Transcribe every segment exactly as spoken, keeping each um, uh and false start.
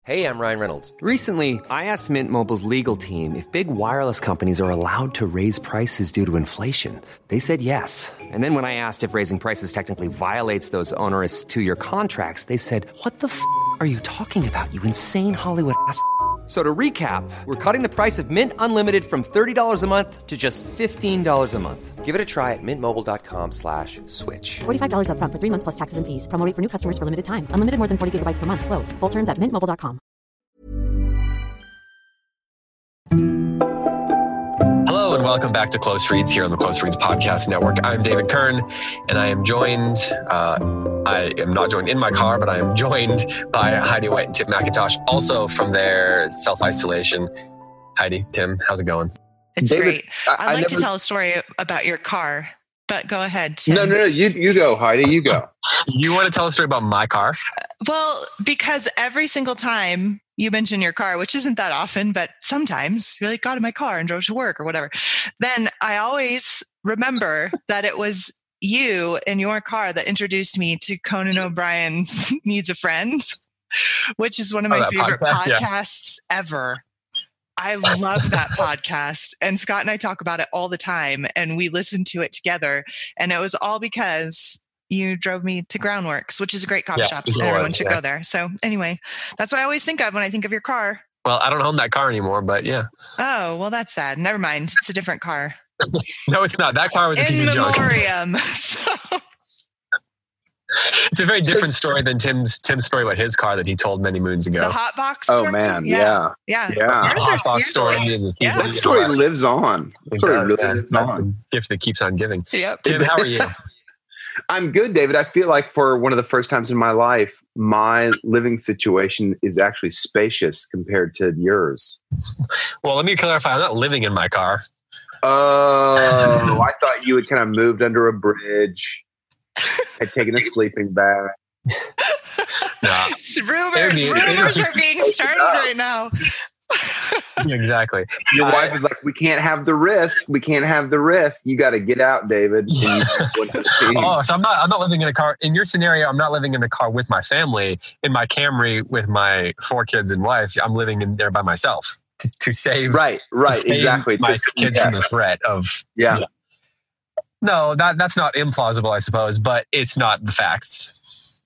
Hey, I'm Ryan Reynolds. Recently, I asked Mint Mobile's legal team if big wireless companies are allowed to raise prices due to inflation. They said yes. And then when I asked if raising prices technically violates those onerous two-year contracts, they said, "What the f*** are you talking about, you insane Hollywood ass f- So to recap, we're cutting the price of Mint Unlimited from thirty dollars a month to just fifteen dollars a month. Give it a try at mintmobile.com slash switch. forty-five dollars up front for three months plus taxes and fees. Promo rate for new customers for limited time. Unlimited more than forty gigabytes per month. Slows full terms at mint mobile dot com. Hello and welcome back to Close Reads here on the Close Reads Podcast Network. I'm David Kern, and I am joined, uh, I am not joined in my car, but I am joined by Heidi White and Tim McIntosh, also from their self-isolation. Heidi, Tim, how's it going? It's David, great. I- I'd I like never- to tell a story about your car, but go ahead, Tim. No, no, no. You, you go, Heidi. You go. You want to tell a story about my car? Well, because every single time you mention your car, which isn't that often, but sometimes you're like, got in my car and drove to work or whatever. Then I always remember that it was you in your car that introduced me to Conan O'Brien's Needs a Friend, which is one of my Oh, that favorite podcast? Yeah. podcasts ever. I love that podcast. And Scott and I talk about it all the time, and we listen to it together. And it was all because you drove me to Groundworks, which is a great coffee Yeah, shop, it and everyone was, should yeah. go there. So anyway, that's what I always think of when I think of your car. Well, I don't own that car anymore, but yeah. Oh, well, that's sad. Never mind. It's a different car. No, it's not. That car was a piece In of junk. memoriam. So, It's a very different story than Tim's Tim's story about his car that he told many moons ago. the hot box. Oh, story? man. Yeah. Yeah. Yeah. Yours Hot are box story scandalous. is a Yeah. That story lives on. That It story does, really yeah. lives That's on. the gift that keeps on giving. Yep. Tim, how are you? I'm good, David. I feel like for one of the first times in my life, my living situation is actually spacious compared to yours. Well, let me clarify. I'm not living in my car. Oh, I thought you had kind of moved under a bridge, had taken a sleeping bag. No, Rumors, Airbnb- rumors are being started right now. exactly. Your I- wife was like, "We can't have the risk. We can't have the risk. You got to get out, David." And you just went to the team. Oh, so I'm not. I'm not living in a car. In your scenario, I'm not living in a car with my family. In my Camry with my four kids and wife, I'm living in there by myself to, to save. Right, to right, save exactly. My Just- kids from the yes. threat of. Yeah. Yeah. No, that that's not implausible, I suppose, but it's not the facts.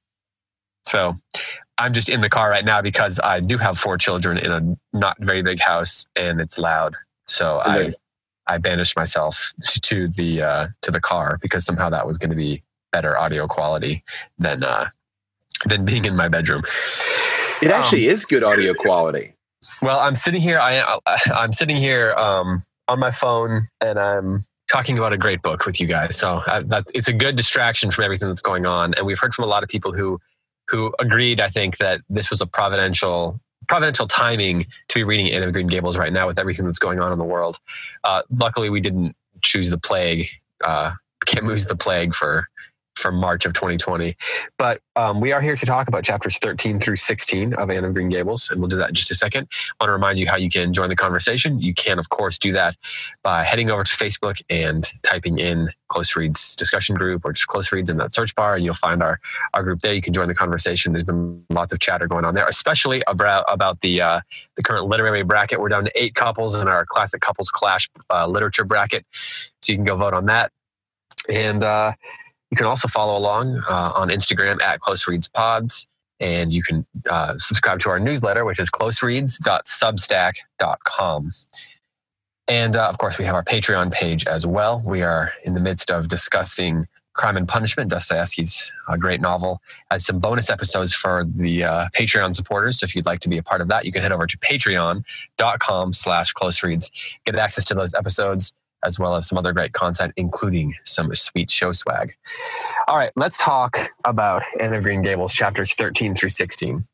So, I'm just in the car right now because I do have four children in a not very big house and it's loud. So And I then- I banished myself to the uh, to the car because somehow that was going to be better audio quality than uh, than being in my bedroom. It actually is good audio quality. Well, I'm sitting here. I I'm sitting here um, on my phone and I'm talking about a great book with you guys. So I, that it's a good distraction from everything that's going on. And we've heard from a lot of people who who agreed, I think, that this was a providential providential timing to be reading Anne of Green Gables right now with everything that's going on in the world. Uh, luckily, we didn't choose the plague. Uh, can't lose the plague for for March of twenty twenty. But um, we are here to talk about chapters thirteen through sixteen of Anne of Green Gables, and we'll do that in just a second. I want to remind you how you can join the conversation. You can, of course, do that by heading over to Facebook and typing in Close Reads discussion group or just Close Reads in that search bar, and you'll find our, our group there. You can join the conversation. There's been lots of chatter going on there, especially about, about the uh, the current literary bracket. We're down to eight couples in our classic couples clash uh, literature bracket, so you can go vote on that. And uh, you can also follow along uh, on Instagram at Close Reads Pods, and you can uh, subscribe to our newsletter, which is close reads dot substack dot com. And uh, of course, we have our Patreon page as well. We are in the midst of discussing Crime and Punishment, Dostoevsky's uh, great novel, as some bonus episodes for the uh, Patreon supporters. So if you'd like to be a part of that, you can head over to patreon dot com slash close reads, get access to those episodes, as well as some other great content, including some sweet show swag. All right, let's talk about Anne of Green Gables, chapters thirteen through sixteen.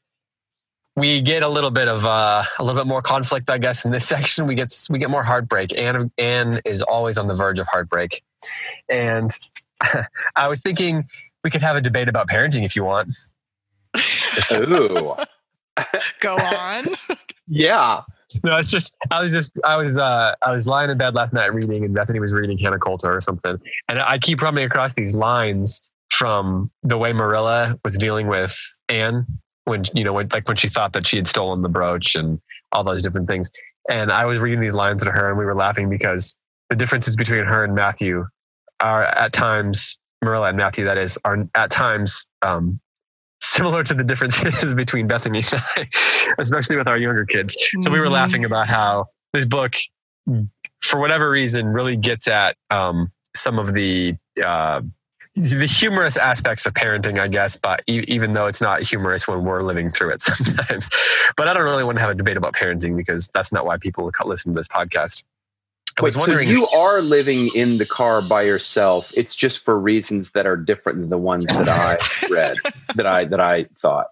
We get a little bit of uh, a little bit more conflict, I guess, in this section. We get we get more heartbreak. Anne, Anne is always on the verge of heartbreak, and I was thinking we could have a debate about parenting if you want. Ooh. Go on. Yeah. No, it's just I was just I was uh, I was lying in bed last night reading, and Bethany was reading Hannah Coulter or something, and I keep coming across these lines from the way Marilla was dealing with Anne when, you know, when, like when she thought that she had stolen the brooch and all those different things. And I was reading these lines to her and we were laughing because the differences between her and Matthew are at times, Marilla and Matthew, that is, are at times um, similar to the differences between Bethany and I, especially with our younger kids. So we were laughing about how this book, for whatever reason, really gets at um, some of the uh, the humorous aspects of parenting, I guess, but e- even though it's not humorous when we're living through it sometimes. But I don't really want to have a debate about parenting because that's not why people listen to this podcast. I Wait, was wondering, so you are living in the car by yourself. It's just for reasons that are different than the ones that I read, that I that I thought.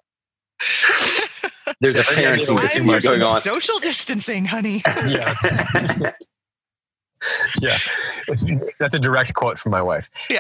There's a parenting dispute going on. Social distancing, honey. Yeah. Yeah. That's a direct quote from my wife. Yeah.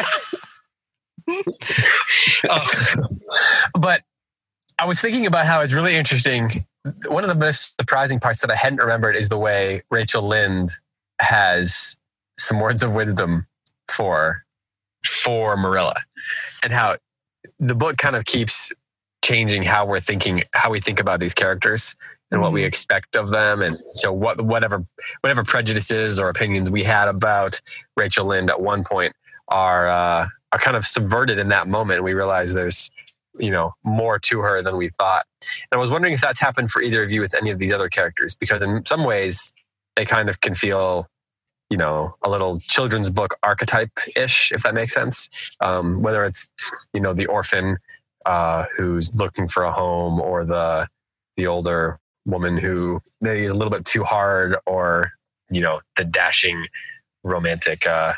Um, uh, but I was thinking about how it's really interesting. One of the most surprising parts that I hadn't remembered is the way Rachel Lynde has some words of wisdom for, for Marilla, and how the book kind of keeps changing how we're thinking, how we think about these characters and what we expect of them. And so what, whatever, whatever prejudices or opinions we had about Rachel Lynde at one point are, uh, are kind of subverted in that moment. We realize there's, you know, more to her than we thought. And I was wondering if that's happened for either of you with any of these other characters, because in some ways they kind of can feel, you know, a little children's book archetype-ish, if that makes sense. Um, whether it's, you know, the orphan uh, who's looking for a home, or the the older woman who maybe is a little bit too hard, or, you know, the dashing romantic uh,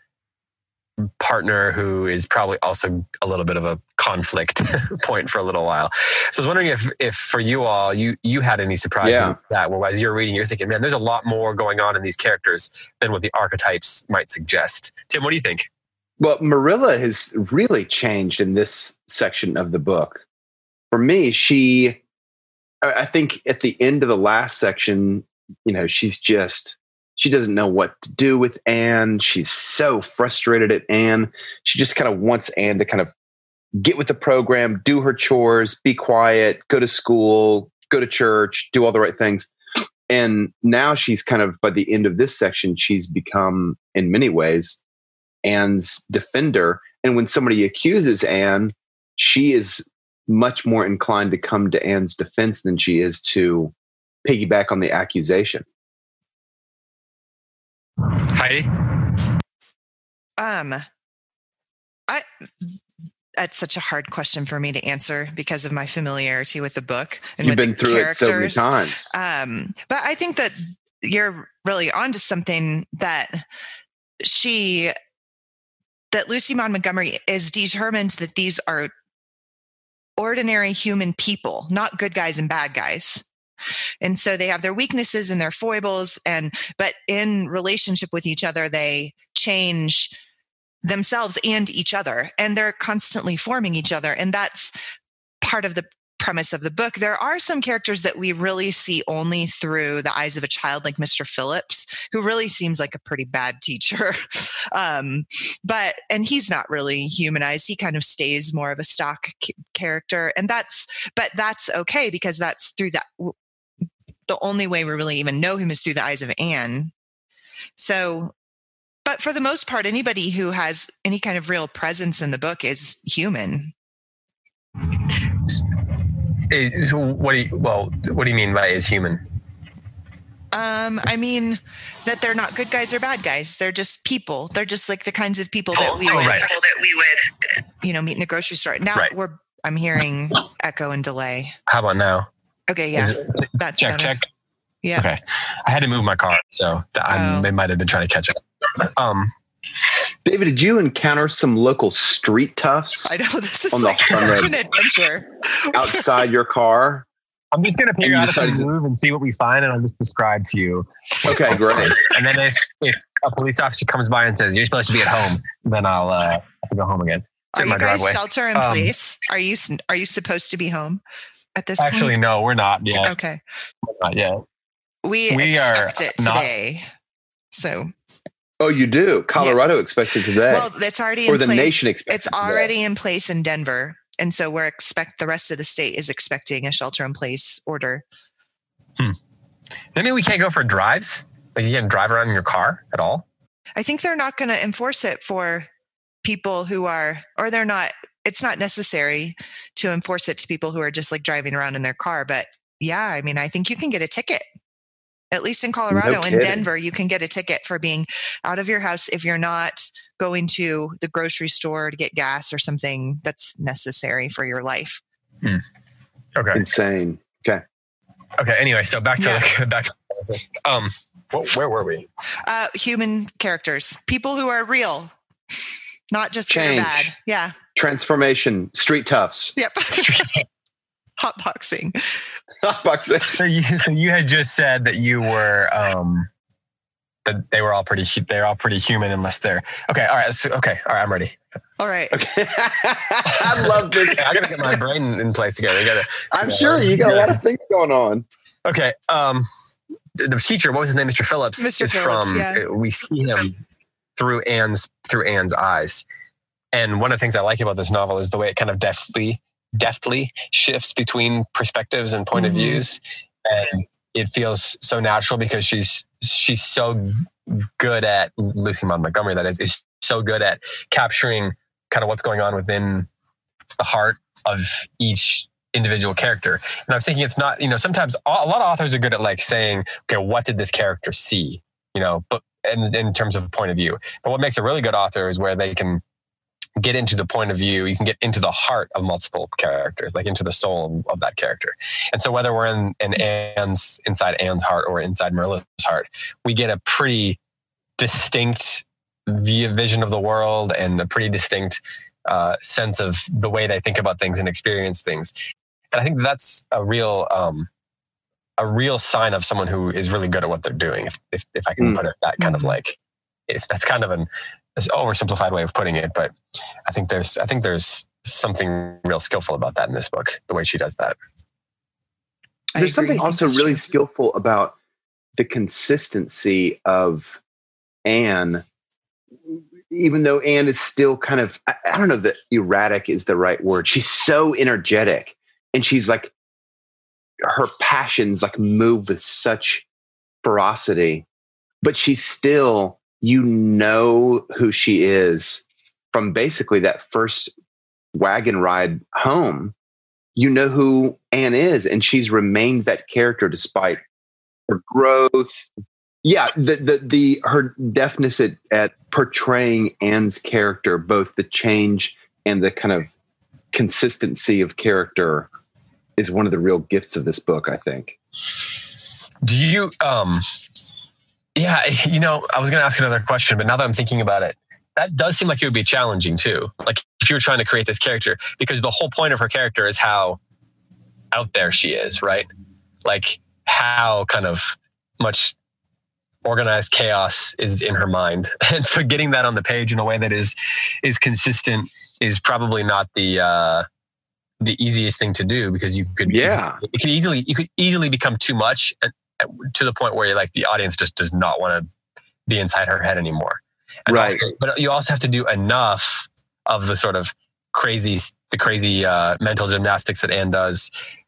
partner who is probably also a little bit of a conflict point for a little while. So I was wondering if, if for you all, you, you had any surprises Yeah. that, well, as you're reading, you're thinking, man, there's a lot more going on in these characters than what the archetypes might suggest. Tim, what do you think? Well, Marilla has really changed in this section of the book. For me, she, I I think at the end of the last section, you know, she's just, she doesn't know what to do with Anne. She's so frustrated at Anne. She just kind of wants Anne to kind of get with the program, do her chores, be quiet, go to school, go to church, do all the right things. And now she's kind of, by the end of this section, she's become, in many ways, Anne's defender. And when somebody accuses Anne, she is much more inclined to come to Anne's defense than she is to piggyback on the accusation. Heidi? Um, I that's such a hard question for me to answer because of my familiarity with the book and You've with been the through it so many characters. times. Um, but I think that you're really onto something, that she, that Lucy Maud Montgomery is determined that these are ordinary human people, not good guys and bad guys. And so they have their weaknesses and their foibles, and but in relationship with each other, they change themselves and each other, and they're constantly forming each other. And that's part of the premise of the book. There are some characters that we really see only through the eyes of a child, like Mister Phillips, who really seems like a pretty bad teacher. um, but, and he's not really humanized. He kind of stays more of a stock c- character. And that's, but that's okay, because that's through that. The only way we really even know him is through the eyes of Anne. So, but for the most part, anybody who has any kind of real presence in the book is human. Is, what do you, well, what do you mean by is human? Um, I mean that they're not good guys or bad guys. They're just people. They're just like the kinds of people that we oh, would, right. that we would, you know, meet in the grocery store. Now Right. we're, I'm hearing echo and delay. How about now? Okay. Yeah. Is it- That's check, better. check. Yeah. Okay. I had to move my car, so I Oh. might have been trying to catch up. Um, David, did you encounter some local street toughs I know this is On the- like on the- such an adventure. outside your car? I'm just going to figure And you out if we decided to- move and see what we find, and I'll just describe to you. Okay, great. And then if, if a police officer comes by and says, you're supposed to be at home, then I'll uh, have to go home again. Sit Are in my you guys driveway. shelter in Um, place? Are you are you supposed to be home at this Actually, point? no, we're not yet. Okay. Not yet. We, We are expect it not- today. So, Oh, you do? Colorado expects it today. well, that's already Or in the place. nation expects It's it today. already in place in Denver. and so we're expect the rest of the state is expecting a shelter in place order. Hmm. Maybe we can't go for drives. Like you can't drive around in your car at all. I think they're not going to enforce it for people who are, or they're not, it's not necessary to enforce it to people who are just like driving around in their car. But yeah, I mean, I think you can get a ticket. At least in Colorado and Denver, you can get a ticket for being out of your house if you're not going to the grocery store to get gas or something that's necessary for your life. Hmm. Okay. Insane. Okay. Okay. Anyway, so back to Yeah. like, back to um, wh- where were we? Uh, human characters, people who are real, not just good or Change. bad. Yeah. Transformation. Street toughs. Yep. Hot boxing. Boxing. So you, so you had just said that you were um, that they were all pretty hu- they're all pretty human unless they're okay. All right. So, okay. All right. I'm ready. All right. Okay. I love this. I gotta get my brain in place again. I gotta. I'm sure you got a lot of things going on. Okay. Um, the the teacher, what was his name? Mister Phillips. Mister Is Phillips, from. yeah. We see him through Anne's through Anne's eyes, and one of the things I like about this novel is the way it kind of deftly deftly shifts between perspectives and point Mm-hmm. of views, and it feels so natural because she's she's so good at Lucy Maud Montgomery. That is is so good at capturing kind of what's going on within the heart of each individual character. And I was thinking it's not, you know, sometimes a lot of authors are good at like saying, okay, what did this character see? You know, but in, in terms of point of view. But what makes a really good author is where they can get into the point of view, you can get into the heart of multiple characters, like into the soul of that character. And so whether we're in, in Anne's, inside Anne's heart or inside Marilla's heart, we get a pretty distinct view, vision of the world and a pretty distinct uh, sense of the way they think about things and experience things. And I think that's a real, um, a real sign of someone who is really good at what they're doing. If, if, if I can Mm. put it that kind of like, if that's kind of an, this oversimplified way of putting it, but I think there's I think there's something real skillful about that in this book, the way she does that. I There's agree. something I think also that's really true. skillful about the consistency of Anne, even though Anne is still kind of, I, I don't know that erratic is the right word. She's so energetic and she's like, her passions like move with such ferocity, but she's still, you know who she is from basically that first wagon ride home. You know who Anne is, and she's remained that character despite her growth. Yeah, the the, the her deftness at, at portraying Anne's character, both the change and the kind of consistency of character, is one of the real gifts of this book, I think. Do you um yeah, you know, I was gonna ask another question, but now that I'm thinking about it, that does seem like it would be challenging too. Like if you were trying to create this character, because the whole point of her character is how out there she is, right? Like how kind of much organized chaos is in her mind. And so getting that on the page in a way that is is consistent is probably not the uh the easiest thing to do, because you could Yeah. it could easily you could easily become too much at, at, to the point where you're like the audience just does not want to be inside her head anymore. And Right. also- but you also have to do enough of the sort of crazy the crazy uh, mental gymnastics that Anne does,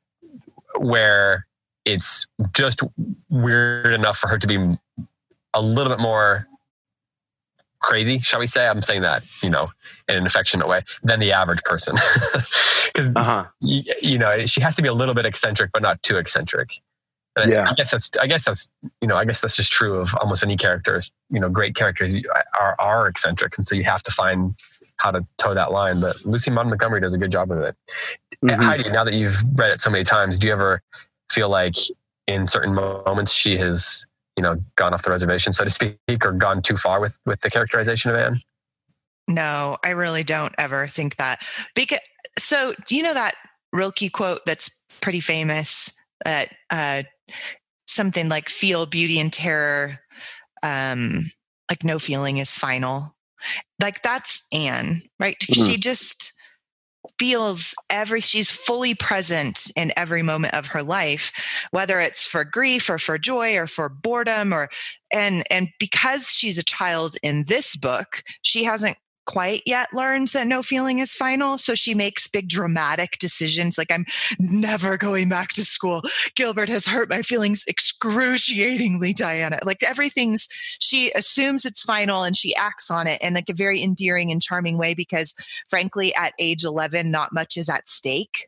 where it's just weird enough for her to be a little bit more crazy, shall we say? I'm saying that, you know, in an affectionate way, than the average person. Because, Uh-huh. you, you know, she has to be a little bit eccentric, but not too eccentric. And Yeah. I, I guess that's, I guess that's, you know, I guess that's just true of almost any characters. You know, great characters are, are eccentric. And so you have to find how to toe that line. But Lucy Maud Montgomery does a good job of it. Mhm. Heidi, now that you've read it so many times, do you ever feel like in certain moments she has, you know, gone off the reservation, so to speak, or gone too far with, with the characterization of Anne? No, I really don't ever think that. Because so, do you know that Rilke quote that's pretty famous? That uh, something like "Feel beauty and terror, um, like no feeling is final." Like that's Anne, right? Mhm. She just feels every. She's fully present in every moment of her life, whether it's for grief or for joy or for boredom, or and and because she's a child in this book, she hasn't quite yet learned that no feeling is final. So she makes big dramatic decisions like, I'm never going back to school. Gilbert has hurt my feelings excruciatingly, Diana. Like everything's, she assumes it's final and she acts on it in like a very endearing and charming way because frankly, at age eleven, not much is at stake.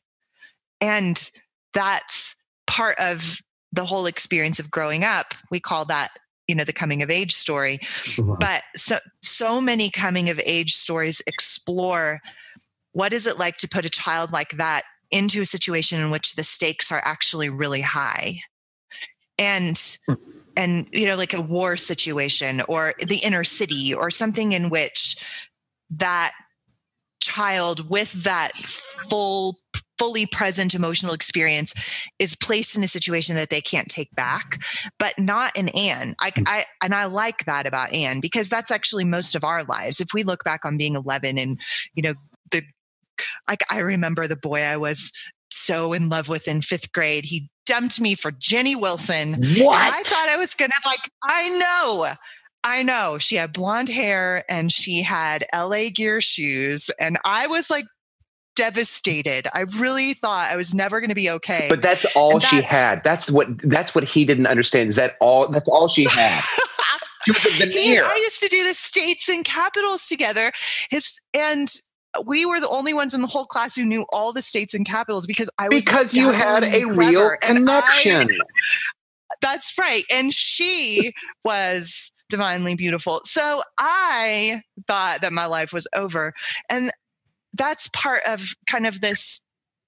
And that's part of the whole experience of growing up. We call that, you know, the coming of age story. Mm-hmm. But so, so many coming of age stories explore what is it like to put a child like that into a situation in which the stakes are actually really high. And, mm-hmm. and, you know, like a war situation or the inner city or something in which that child with that full fully present emotional experience is placed in a situation that they can't take back, but not in Anne. I, I, and I like that about Anne because that's actually most of our lives. If we look back on being eleven and, you know, the, like I remember the boy I was so in love with in fifth grade, he dumped me for Jenny Wilson. What? And I thought I was going to like, I know. I know. She had blonde hair and she had L A Gear shoes. And I was like, devastated. I really thought I was never going to be okay. But that's all that's, she had. That's what that's what he didn't understand. Is that all? That's all she had. She was a veneer. I used to do the states and capitals together. His and we were the only ones in the whole class who knew all the states and capitals because I was because you had a real connection. I, that's right, and she was divinely beautiful. So I thought that my life was over, and that's part of kind of this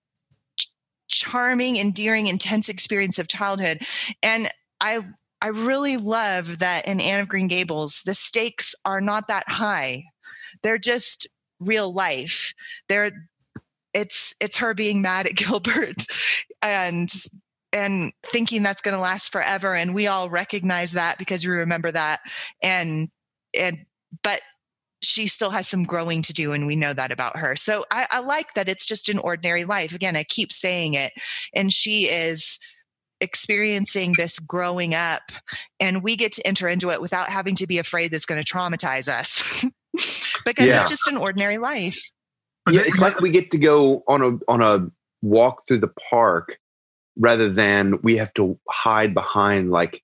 ch- charming, endearing, intense experience of childhood. And I, I really love that in Anne of Green Gables, the stakes are not that high. They're just real life. They're, it's, it's her being mad at Gilbert and, and thinking that's going to last forever. And we all recognize that because we remember that. And, and, but she still has some growing to do, and we know that about her. So I, I like that it's just an ordinary life. Again, I keep saying it. And she is experiencing this growing up, and we get to enter into it without having to be afraid that's going to traumatize us because yeah. it's just an ordinary life. Yeah, it's like we get to go on a on a walk through the park rather than we have to hide behind like,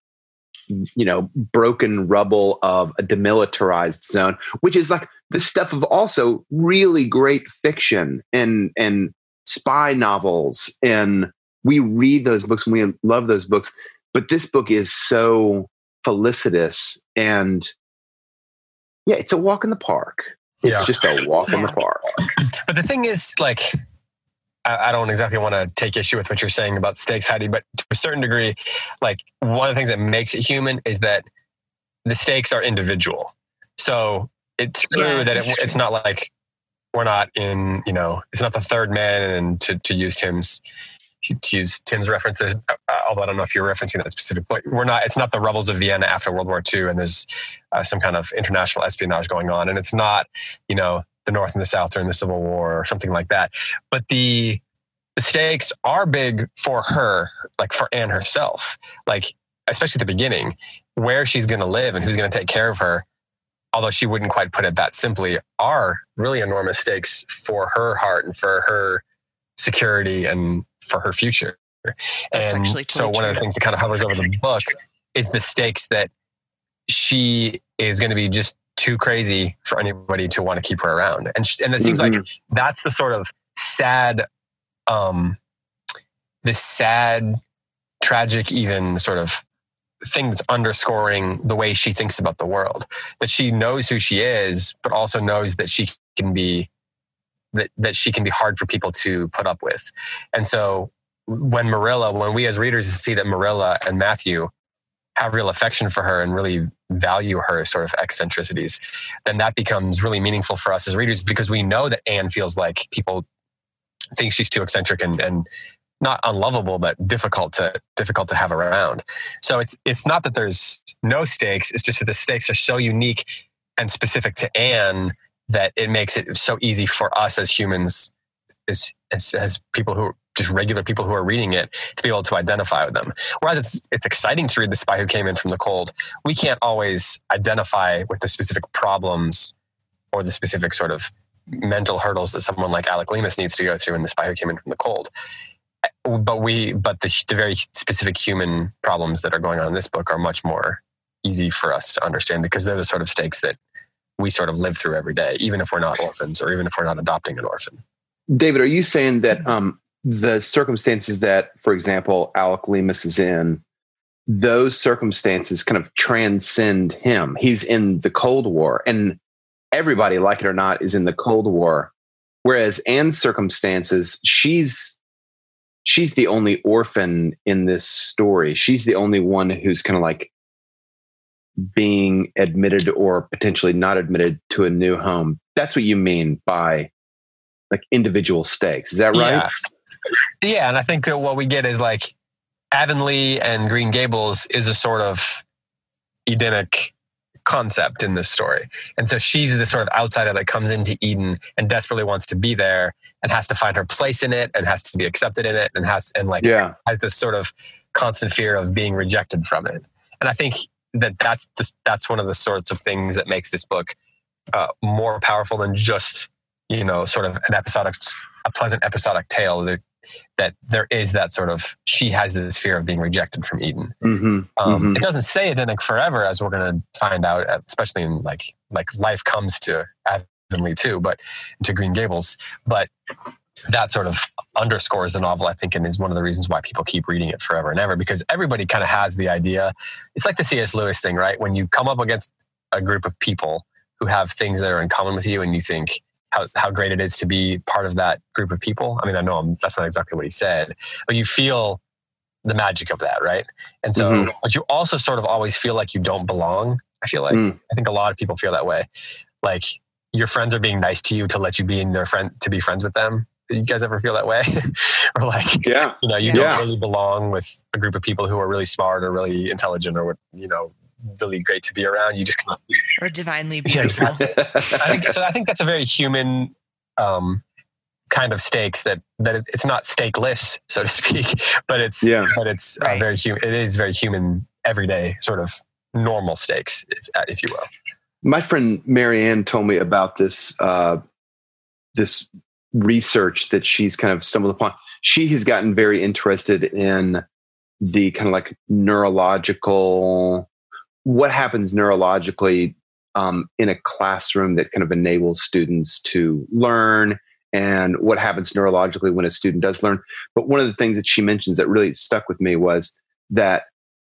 you know, broken rubble of a demilitarized zone, which is like the stuff of also really great fiction and, and spy novels. And we read those books and we love those books, but this book is so felicitous and yeah, it's a walk in the park. It's yeah. just a walk in the park. But the thing is like, I don't exactly want to take issue with what you're saying about stakes, Heidi, but to a certain degree, like one of the things that makes it human is that the stakes are individual. So it's true yeah, that it, it's not like we're not in, you know, it's not the third man. And to, to use Tim's, to use Tim's references, although I don't know if you're referencing that specific point, we're not, it's not the rebels of Vienna after World War Two. And there's uh, some kind of international espionage going on. And it's not, you know, the North and the South during the Civil War or something like that. But the, the stakes are big for her, like for Anne herself, like especially at the beginning, where she's going to live and who's going to take care of her, although she wouldn't quite put it that simply, are really enormous stakes for her heart and for her security and for her future. That's and actually so one true. of the things that kind of hovers over the book is the stakes that she is going to be just too crazy for anybody to want to keep her around. And sh- and it seems mm-hmm. like that's the sort of sad, um, this sad, tragic, even sort of thing that's underscoring the way she thinks about the world, that she knows who she is, but also knows that she can be, that, that she can be hard for people to put up with. And so when Marilla, when we as readers see that Marilla and Matthew have real affection for her and really value her sort of eccentricities, then that becomes really meaningful for us as readers because we know that Anne feels like people think she's too eccentric and, and not unlovable, but difficult to difficult to have around. So it's it's not that there's no stakes. It's just that the stakes are so unique and specific to Anne that it makes it so easy for us as humans, as as, as people who just regular people who are reading it, to be able to identify with them. Whereas it's, it's exciting to read The Spy Who Came In From the Cold, we can't always identify with the specific problems or the specific sort of mental hurdles that someone like Alec Leamas needs to go through in The Spy Who Came In From the Cold. But we, but the, the very specific human problems that are going on in this book are much more easy for us to understand because they're the sort of stakes that we sort of live through every day, even if we're not orphans or even if we're not adopting an orphan. David, are you saying that um, the circumstances that, for example, Alec Leamas is in, those circumstances kind of transcend him? He's in the Cold War, and everybody, like it or not, is in the Cold War. Whereas Anne's circumstances, she's she's the only orphan in this story. She's the only one who's kind of like being admitted or potentially not admitted to a new home. That's what you mean by like individual stakes. Is that right? Yeah. Yeah. And I think that what we get is like Avonlea and Green Gables is a sort of Edenic concept in this story. And so she's the sort of outsider that comes into Eden and desperately wants to be there and has to find her place in it and has to be accepted in it and has, and like, yeah. has this sort of constant fear of being rejected from it. And I think that that's just, that's one of the sorts of things that makes this book uh, more powerful than just, you know, sort of an episodic, a pleasant episodic tale that, that there is that sort of, she has this fear of being rejected from Eden. Mm-hmm, um, mm-hmm. It doesn't say Edenic forever, as we're going to find out, especially in like, like life comes to Avonlea too, but to Green Gables. But that sort of underscores the novel, I think, and is one of the reasons why people keep reading it forever and ever, because everybody kind of has the idea. It's like the C S Lewis thing, right? When you come up against a group of people who have things that are in common with you and you think how, how great it is to be part of that group of people. I mean, I know I'm, that's not exactly what he said, but you feel the magic of that, right? And so, mm-hmm. but you also sort of always feel like you don't belong. I feel like, mm. I think a lot of people feel that way. Like your friends are being nice to you to let you be in their friend, to be friends with them. You guys ever feel that way? Or like, yeah. you know, you yeah. don't really belong with a group of people who are really smart or really intelligent or, you know, really great to be around. You just kind of, or divinely beautiful. Yeah, exactly. I think, so I think that's a very human um, kind of stakes that, that it, it's not stakeless, so to speak, but it's, yeah. but it's right. uh, very human. It is very human, everyday sort of normal stakes, if, if you will. My friend Marianne told me about this, uh, this research that she's kind of stumbled upon. She has gotten very interested in the kind of like neurological, what happens neurologically um, in a classroom that kind of enables students to learn, and what happens neurologically when a student does learn. But one of the things that she mentions that really stuck with me was that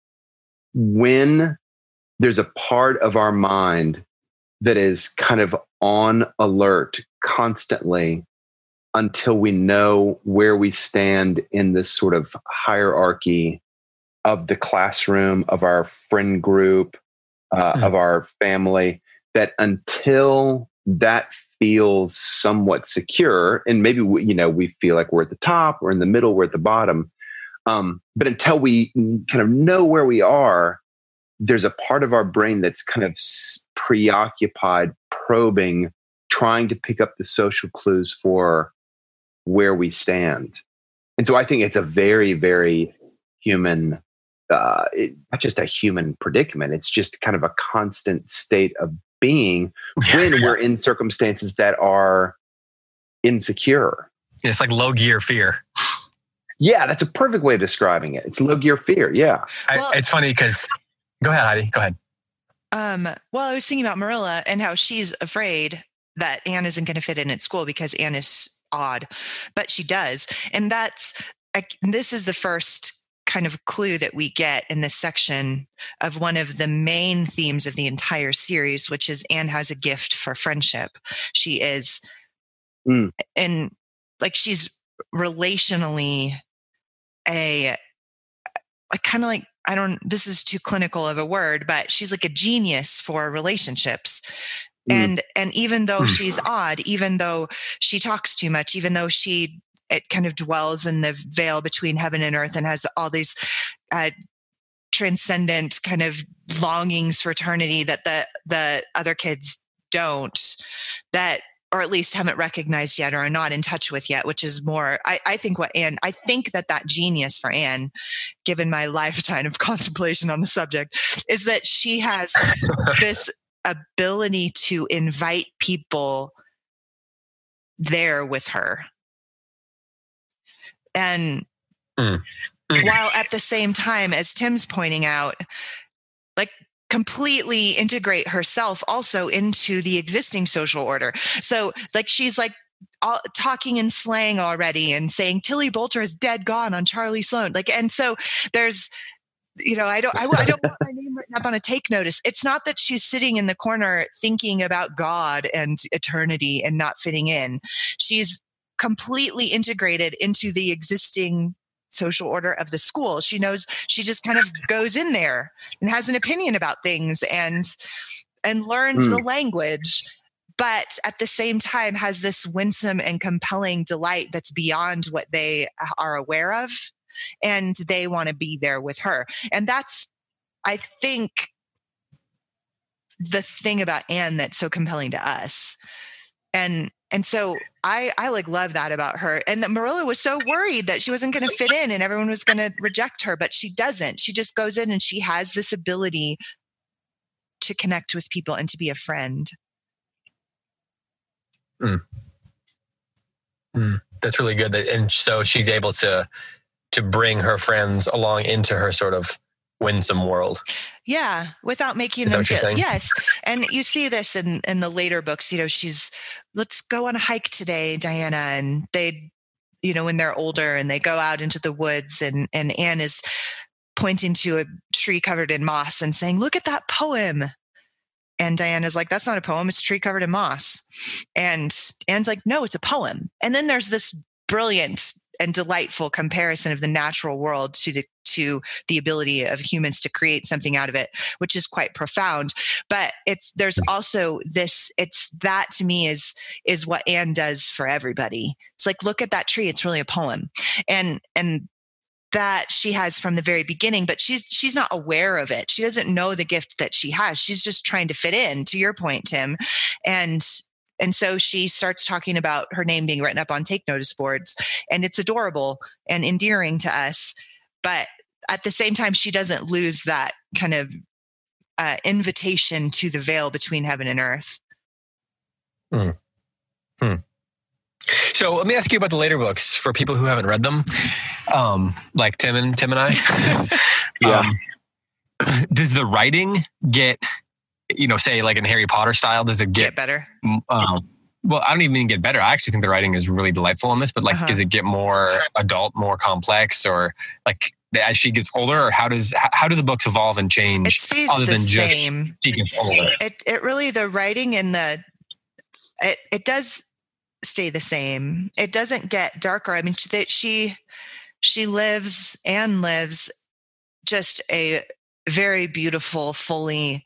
when there's a part of our mind that is kind of on alert constantly until we know where we stand in this sort of hierarchy of the classroom, of our friend group, uh, mm. of our family, that until that feels somewhat secure, and maybe we, you know, we feel like we're at the top, we're in the middle, we're at the bottom, um, but until we kind of know where we are, there's a part of our brain that's kind of preoccupied, probing, trying to pick up the social clues for where we stand. And so I think it's a very, very human, uh, it, not just a human predicament. It's just kind of a constant state of being when yeah. we're in circumstances that are insecure. It's like low gear fear. Yeah, that's a perfect way of describing it. It's low gear fear. Yeah. Well, I, it's funny because, go ahead, Heidi, go ahead. Um, well, I was thinking about Marilla and how she's afraid that Anne isn't going to fit in at school because Anne is odd, but she does. And that's, this is the first kind of clue that we get in this section of one of the main themes of the entire series, which is Anne has a gift for friendship. She is, mm. and like she's relationally a, like kind of like, I don't, this is too clinical of a word, but she's like a genius for relationships. Mm. And, and even though mm. she's odd, even though she talks too much, even though she, it kind of dwells in the veil between heaven and earth and has all these uh, transcendent kind of longings for eternity that the, the other kids don't, that, or at least haven't recognized yet or are not in touch with yet, which is more, I, I think what Anne, I think that that genius for Anne, given my lifetime of contemplation on the subject, is that she has this ability to invite people there with her. And Mm. while at the same time, as Tim's pointing out, like completely integrate herself also into the existing social order. So like she's like all, talking in slang already and saying Tilly Bolter is dead gone on Charlie Sloan. Like, and so there's, you know, I don't, I, I don't want my name written up on a take notice. It's not that she's sitting in the corner thinking about God and eternity and not fitting in. She's completely integrated into the existing social order of the school. She knows, she just kind of goes in there and has an opinion about things and, and learns mm. the language, but at the same time has this winsome and compelling delight that's beyond what they are aware of. And they want to be there with her. And that's, I think, the thing about Anne that's so compelling to us. And and so I I like love that about her. And that Marilla was so worried that she wasn't going to fit in and everyone was going to reject her, but she doesn't. She just goes in and she has this ability to connect with people and to be a friend. Mm. Mm. That's really good. That, and so she's able to to bring her friends along into her sort of winsome world. Yeah, without making Is them that what you're feel, saying? yes. And you see this in, in the later books, you know, she's, let's go on a hike today, Diana. And they, you know, when they're older and they go out into the woods and, and Anne is pointing to a tree covered in moss and saying, look at that poem. And Diana's like, that's not a poem. It's a tree covered in moss. And Anne's like, no, it's a poem. And then there's this brilliant and delightful comparison of the natural world to the to the ability of humans to create something out of it, which is quite profound. But it's there's also this, it's that to me is is what Anne does for everybody. It's like, look at that tree, it's really a poem. And and that she has from the very beginning, but she's she's not aware of it. She doesn't know the gift that she has. She's just trying to fit in, to your point, Tim. And And so she starts talking about her name being written up on take notice boards, and it's adorable and endearing to us. But at the same time, she doesn't lose that kind of uh, invitation to the veil between heaven and earth. Hmm. Hmm. So let me ask you about the later books for people who haven't read them, um, like Tim and Tim and I. yeah. Um, does the writing get, you know, say like in Harry Potter style, does it get, Get better? Um, well, I don't even mean get better. I actually think the writing is really delightful on this, but like, Uh-huh. does it get more adult, more complex, or like as she gets older, or how does, how do the books evolve and change It stays other the than just same. she gets older? It it really, the writing and the it it does stay the same. It doesn't get darker. I mean, she she, she lives and lives just a very beautiful, fully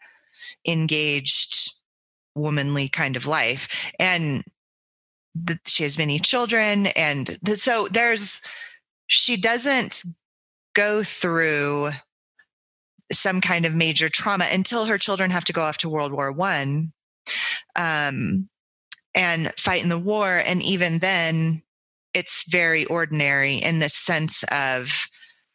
engaged, womanly kind of life. And the, she has many children. And th- so there's, she doesn't go through some kind of major trauma until her children have to go off to World War One um, and fight in the war. And even then, it's very ordinary in the sense of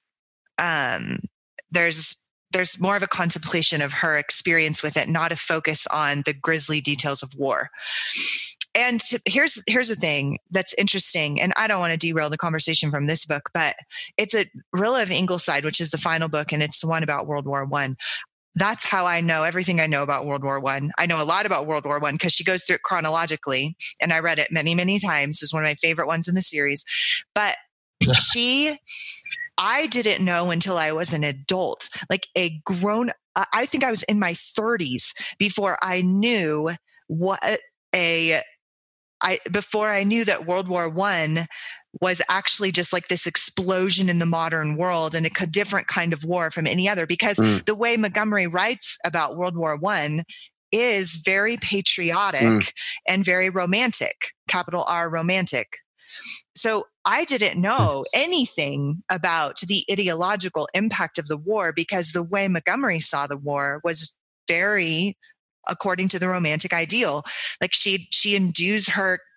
um, there's there's more of a contemplation of her experience with it, not a focus on the grisly details of war. And here's here's the thing that's interesting, and I don't want to derail the conversation from this book, but it's a Rilla of Ingleside, which is the final book, and it's the one about World War One. That's how I know everything I know about World War One. I. I know a lot about World War One because she goes through it chronologically, and I read it many, many times. It's one of my favorite ones in the series. But she, I didn't know until I was an adult, like a grown. I think I was in my thirties before I knew what a. I before I knew that World War One was actually just like this explosion in the modern world and a different kind of war from any other, because mm. the way Montgomery writes about World War One is very patriotic mm. and very romantic, capital R romantic. So I didn't know anything about the ideological impact of the war, because the way Montgomery saw the war was very according to the romantic ideal. Like she, she endues her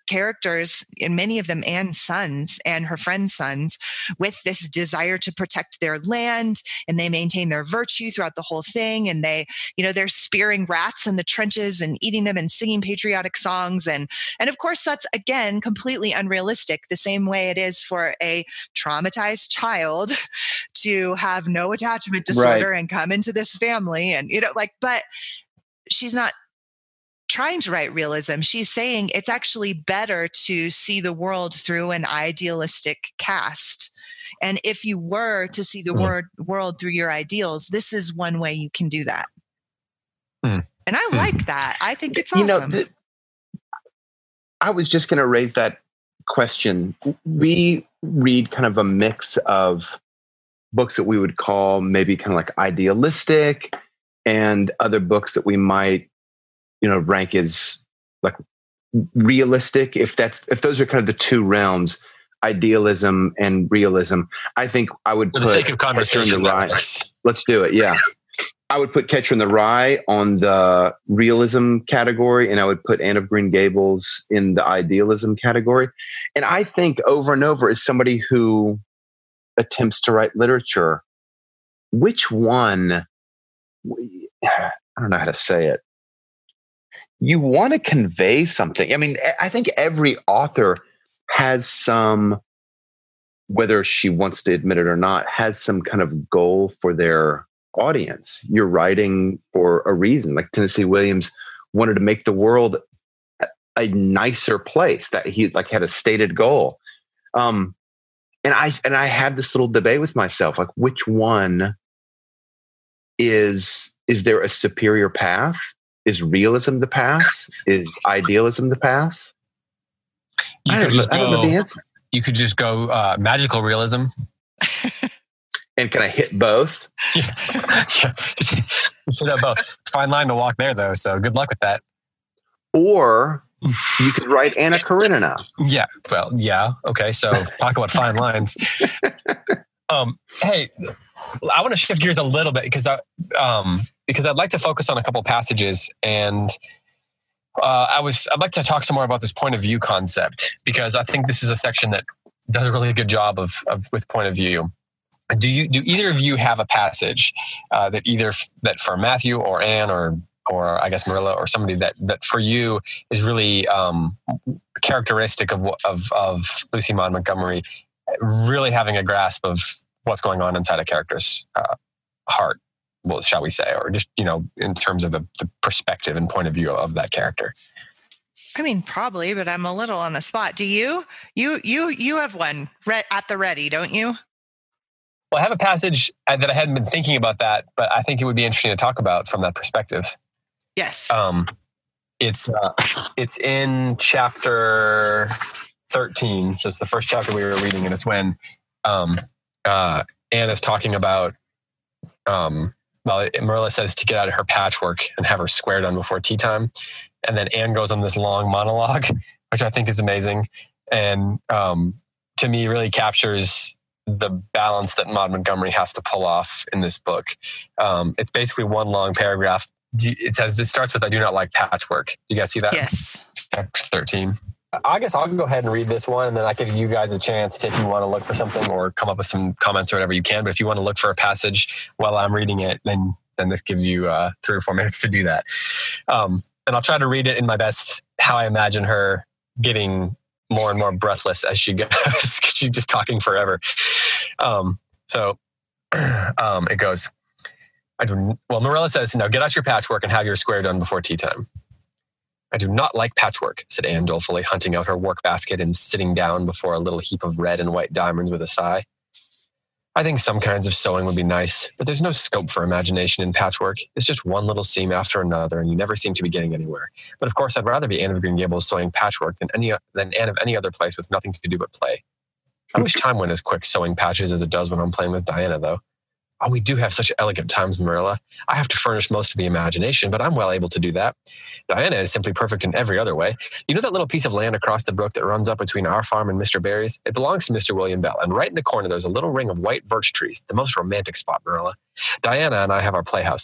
characters, and many of them Anne's sons and her friends' sons, with this desire to protect their land, and they maintain their virtue throughout the whole thing. And they, you know, they're spearing rats in the trenches and eating them and singing patriotic songs. And, and of course, that's, again, completely unrealistic, the same way it is for a traumatized child to have no attachment disorder Right. and come into this family. And, you know, like, but she's not trying to write realism. She's saying it's actually better to see the world through an idealistic cast. And if you were to see the Mm. word, world through your ideals, this is one way you can do that. Mm. And I Mm. like that. I think it's You know, awesome. th- I was just going to raise that question. We read kind of a mix of books that we would call maybe kind of like idealistic, and other books that we might, you know, rank as like realistic. If that's, if those are kind of the two realms, idealism and realism, I think I would For put the sake of Catcher in conversation, the Rye. yes. Let's do it. Yeah. I would put Catcher in the Rye on the realism category, and I would put Anne of Green Gables in the idealism category. And I think over and over, as somebody who attempts to write literature, which one, I don't know how to say it. You want to convey something. I mean, I think every author has some, whether she wants to admit it or not, has some kind of goal for their audience. You're writing for a reason. Like Tennessee Williams wanted to make the world a nicer place, that he like had a stated goal. Um, and I and I had this little debate with myself, like which one is is there a superior path? Is realism the path? Is idealism the path? You I could don't, know, I don't know the go, answer. you could just go uh, magical realism. And can I hit both? Yeah. yeah. Just, just hit up both. Fine line to walk there, though. So good luck with that. Or you could write Anna Karenina. Yeah. Well, yeah. Okay. So talk about fine lines. Um, hey, I want to shift gears a little bit because I, um, because I'd like to focus on a couple passages, and uh, I was I'd like to talk some more about this point of view concept, because I think this is a section that does a really good job of, of with point of view. Do you do either of you have a passage uh, that either f- that for Matthew or Anne or or I guess Marilla or somebody that that for you is really um, characteristic of of of Lucy Maud Montgomery, really having a grasp of what's going on inside a character's uh, heart, well, shall we say, or just, you know, in terms of the, the perspective and point of view of that character? I mean, probably, but I'm a little on the spot. Do you? You you you have one re- at the ready, don't you? Well, I have a passage that I hadn't been thinking about that, but I think it would be interesting to talk about from that perspective. Yes. Um, it's uh, it's in chapter thirteen, so it's the first chapter we were reading, and it's when um, uh, Anne is talking about. Um, well, Marilla says to get out of her patchwork and have her square done before tea time, and then Anne goes on this long monologue, which I think is amazing, and um, to me really captures the balance that Maud Montgomery has to pull off in this book. Um, it's basically one long paragraph. It says, this starts with, "I do not like patchwork." Do you guys see that? Yes. Chapter thirteen. I guess I'll go ahead and read this one, and then I give you guys a chance if you want to look for something or come up with some comments or whatever you can. But if you want to look for a passage while I'm reading it, then then this gives you uh, three or four minutes to do that. Um, and I'll try to read it in my best, how I imagine her getting more and more breathless as she goes. She's just talking forever. Um, so um, it goes, I do, well, Marilla says, "Now get out your patchwork and have your square done before tea time." "I do not like patchwork," said Anne dolefully, hunting out her work basket and sitting down before a little heap of red and white diamonds with a sigh. "I think some kinds of sewing would be nice, but there's no scope for imagination in patchwork. It's just one little seam after another, and you never seem to be getting anywhere. But of course, I'd rather be Anne of Green Gables sewing patchwork than any than Anne of any other place with nothing to do but play. I wish time went as quick sewing patches as it does when I'm playing with Diana, though. Oh, we do have such elegant times, Marilla. I have to furnish most of the imagination, but I'm well able to do that. Diana is simply perfect in every other way. You know that little piece of land across the brook that runs up between our farm and Mister Barry's? It belongs to Mister William Bell, and right in the corner there's a little ring of white birch trees, the most romantic spot, Marilla. Diana and I have our playhouse there.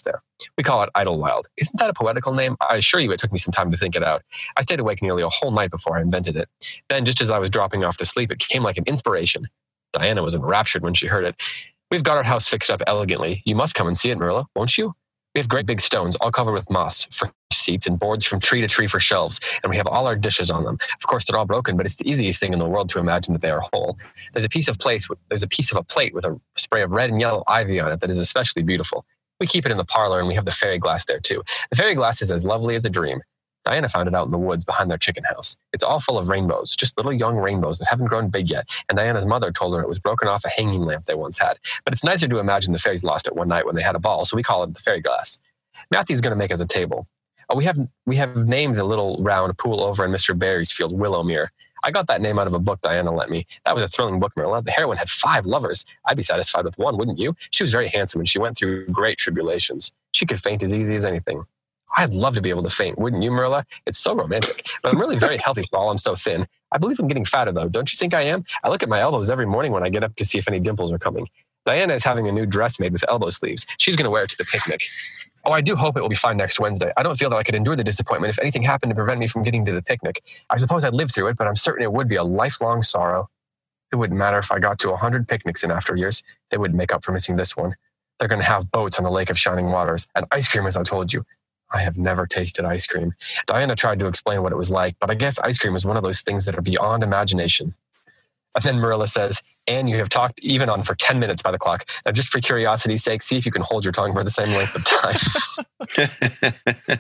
We call it Idlewild. Isn't that a poetical name? I assure you it took me some time to think it out. I stayed awake nearly a whole night before I invented it. Then, just as I was dropping off to sleep, it came like an inspiration. Diana was enraptured when she heard it. We've got our house fixed up elegantly. You must come and see it, Marilla, won't you? We have great big stones, all covered with moss, for seats and boards from tree to tree for shelves, and we have all our dishes on them. Of course, they're all broken, but it's the easiest thing in the world to imagine that they are whole. There's a piece of place. There's a piece of a plate with a spray of red and yellow ivy on it that is especially beautiful. We keep it in the parlor, and we have the fairy glass there too. The fairy glass is as lovely as a dream. Diana found it out in the woods behind their chicken house. It's all full of rainbows, just little young rainbows that haven't grown big yet, and Diana's mother told her it was broken off a hanging lamp they once had. But it's nicer to imagine the fairies lost it one night when they had a ball, so we call it the fairy glass. Matthew's going to make us a table. Oh, we have we have named the little round pool over in Mister Barry's field Willowmere. I got that name out of a book Diana lent me. That was a thrilling book, Marilla. The heroine had five lovers. I'd be satisfied with one, wouldn't you? She was very handsome, and she went through great tribulations. She could faint as easy as anything. I'd love to be able to faint, wouldn't you, Marilla? It's so romantic. But I'm really very healthy for all I'm so thin. I believe I'm getting fatter, though. Don't you think I am? I look at my elbows every morning when I get up to see if any dimples are coming. Diana is having a new dress made with elbow sleeves. She's going to wear it to the picnic. Oh, I do hope it will be fine next Wednesday. I don't feel that I could endure the disappointment if anything happened to prevent me from getting to the picnic. I suppose I'd live through it, but I'm certain it would be a lifelong sorrow. It wouldn't matter if I got to a hundred picnics in after years. They wouldn't make up for missing this one. They're going to have boats on the Lake of Shining Waters and ice cream, as I told you. I have never tasted ice cream. Diana tried to explain what it was like, but I guess ice cream is one of those things that are beyond imagination. And then Marilla says, Anne, you have talked even on for ten minutes by the clock. Now, just for curiosity's sake, see if you can hold your tongue for the same length of time.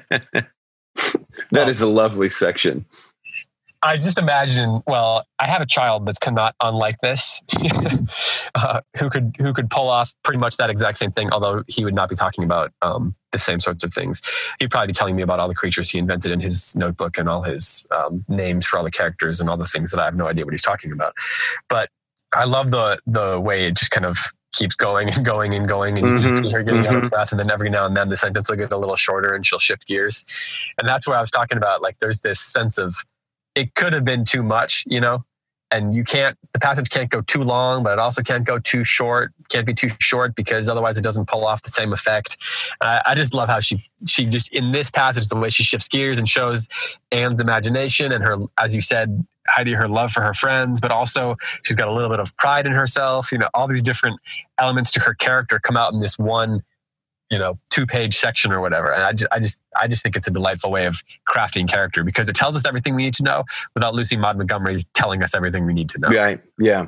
That well, is a lovely section. I just imagine, well, I have a child that's not unlike this, uh, who could who could pull off pretty much that exact same thing, although he would not be talking about um, the same sorts of things. He'd probably be telling me about all the creatures he invented in his notebook and all his um, names for all the characters and all the things that I have no idea what he's talking about. But I love the the way it just kind of keeps going and going and going, and mm-hmm, you see her getting mm-hmm. out of breath, and then every now and then the sentence will get a little shorter and she'll shift gears. And that's where I was talking about, like, there's this sense of, it could have been too much, you know, and you can't, the passage can't go too long, but it also can't go too short. Can't be too short because otherwise it doesn't pull off the same effect. Uh, I just love how she, she just, in this passage, the way she shifts gears and shows Anne's imagination and her, as you said, Heidi, her love for her friends, but also she's got a little bit of pride in herself. You know, all these different elements to her character come out in this one, you know, two-page section or whatever. And I just, I just, I just think it's a delightful way of crafting character because it tells us everything we need to know without Lucy Maud Montgomery telling us everything we need to know. Right. Yeah.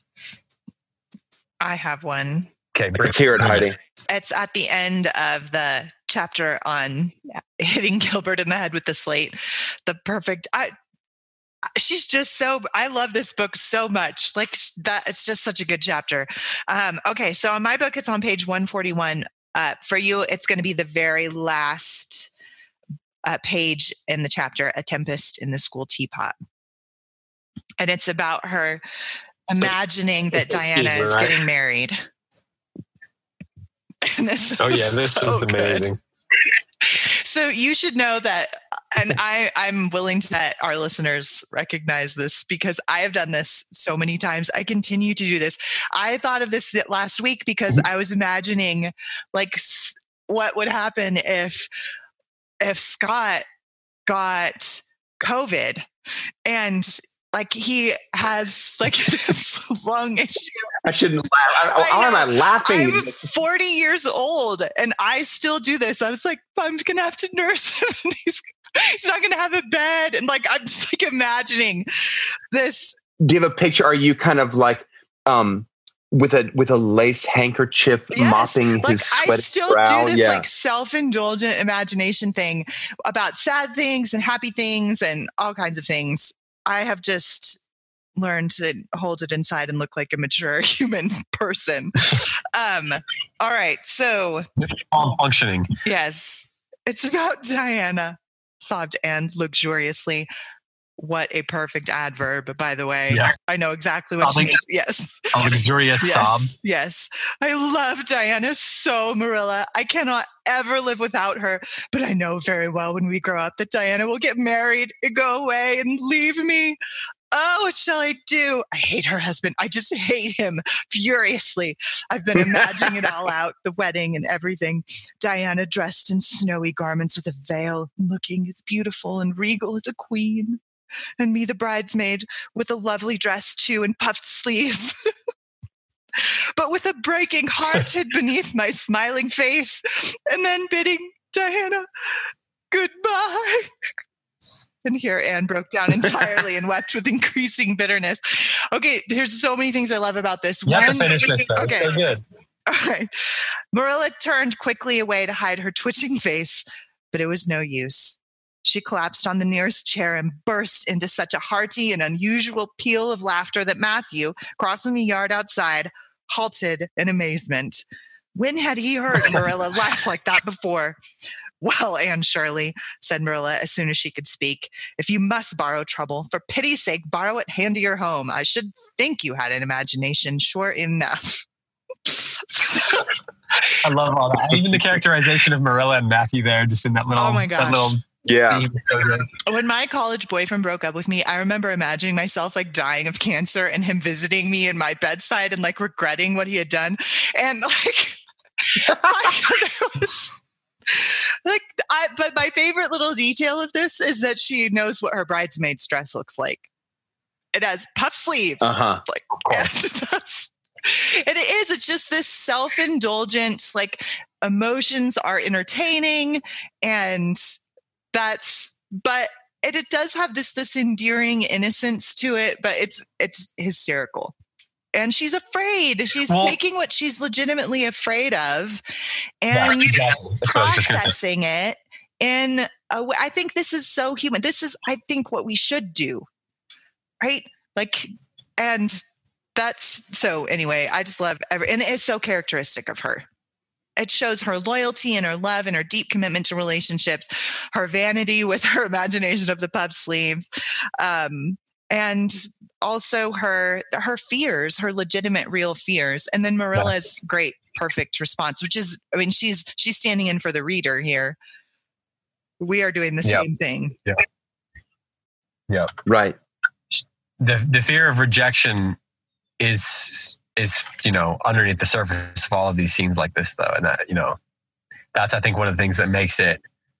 I have one. Okay. Let's hear it, Heidi. It's at the end of the chapter on hitting Gilbert in the head with the slate. The perfect, I, she's just so, I love this book so much. Like that, it's just such a good chapter. Um, okay. So on my book, it's on page one forty-one. Uh, for you, it's going to be the very last uh, page in the chapter, A Tempest in the School Teapot. And it's about her imagining that Diana is right? getting married. And this oh, yeah, this so is amazing. Good. So you should know that, and I, I'm willing to let our listeners recognize this because I have done this so many times. I continue to do this. I thought of this last week because I was imagining like what would happen if if Scott got COVID and like he has like this lung issue. I shouldn't laugh. Why am I laughing? I'm forty years old and I still do this. I was like, I'm going to have to nurse him and he's, he's not going to have a bed. And like, I'm just like imagining this. Give a picture. Are you kind of like, um, with a, with a lace handkerchief yes, mopping like his sweaty I still brow? do this yeah. like self-indulgent imagination thing about sad things and happy things and all kinds of things. I have just learned to hold it inside and look like a mature human person. um, all right. So all functioning. Yes. It's about Diana, sobbed Anne luxuriously. What a perfect adverb, by the way. Yeah. I know exactly what Sobbing. She means. Yes. A luxurious yes. sob. Yes. I love Diana so, Marilla. I cannot ever live without her. But I know very well when we grow up that Diana will get married and go away and leave me. Oh, what shall I do? I hate her husband. I just hate him furiously. I've been imagining it all out, the wedding and everything. Diana dressed in snowy garments with a veil, looking as beautiful and regal as a queen. And me, the bridesmaid, with a lovely dress too and puffed sleeves. But with a breaking heart hid beneath my smiling face. And then bidding Diana goodbye. And here Anne broke down entirely and wept with increasing bitterness. Okay, there's so many things I love about this. You have to finish this, though. Okay. It's so good. All right. Marilla turned quickly away to hide her twitching face, but it was no use. She collapsed on the nearest chair and burst into such a hearty and unusual peal of laughter that Matthew, crossing the yard outside, halted in amazement. When had he heard Marilla laugh like that before? Well, Anne Shirley, said Marilla as soon as she could speak, if you must borrow trouble, for pity's sake, borrow it hand to your home. I should think you had an imagination, sure enough. I love all that. Even the characterization of Marilla and Matthew there, just in that little, oh my that gosh. little Yeah. When my college boyfriend broke up with me, I remember imagining myself like dying of cancer and him visiting me in my bedside and like regretting what he had done. And like, I, it was, like I, but my favorite little detail of this is that she knows what her bridesmaid's dress looks like. It has puff sleeves. Uh-huh. Like, and that's, and it is, it's just this self-indulgent, like emotions are entertaining and that's, but it, it does have this, this endearing innocence to it, but it's, it's hysterical. And she's afraid. She's well, taking what she's legitimately afraid of and yeah, exactly. processing it in a way. I think this is so human. This is, I think, what we should do. Right? Like, and that's, so anyway, I just love every, and it's so characteristic of her. It shows her loyalty and her love and her deep commitment to relationships, her vanity with her imagination of the puff sleeves. Um, and also her her fears, her legitimate real fears. And then Marilla's great, perfect response, which is, I mean, she's she's standing in for the reader here. We are doing the yep. same thing. Yeah. Yeah. Right. The the fear of rejection is is, you know, underneath the surface of all of these scenes like this though. And that, you know, that's I think one of the things that makes it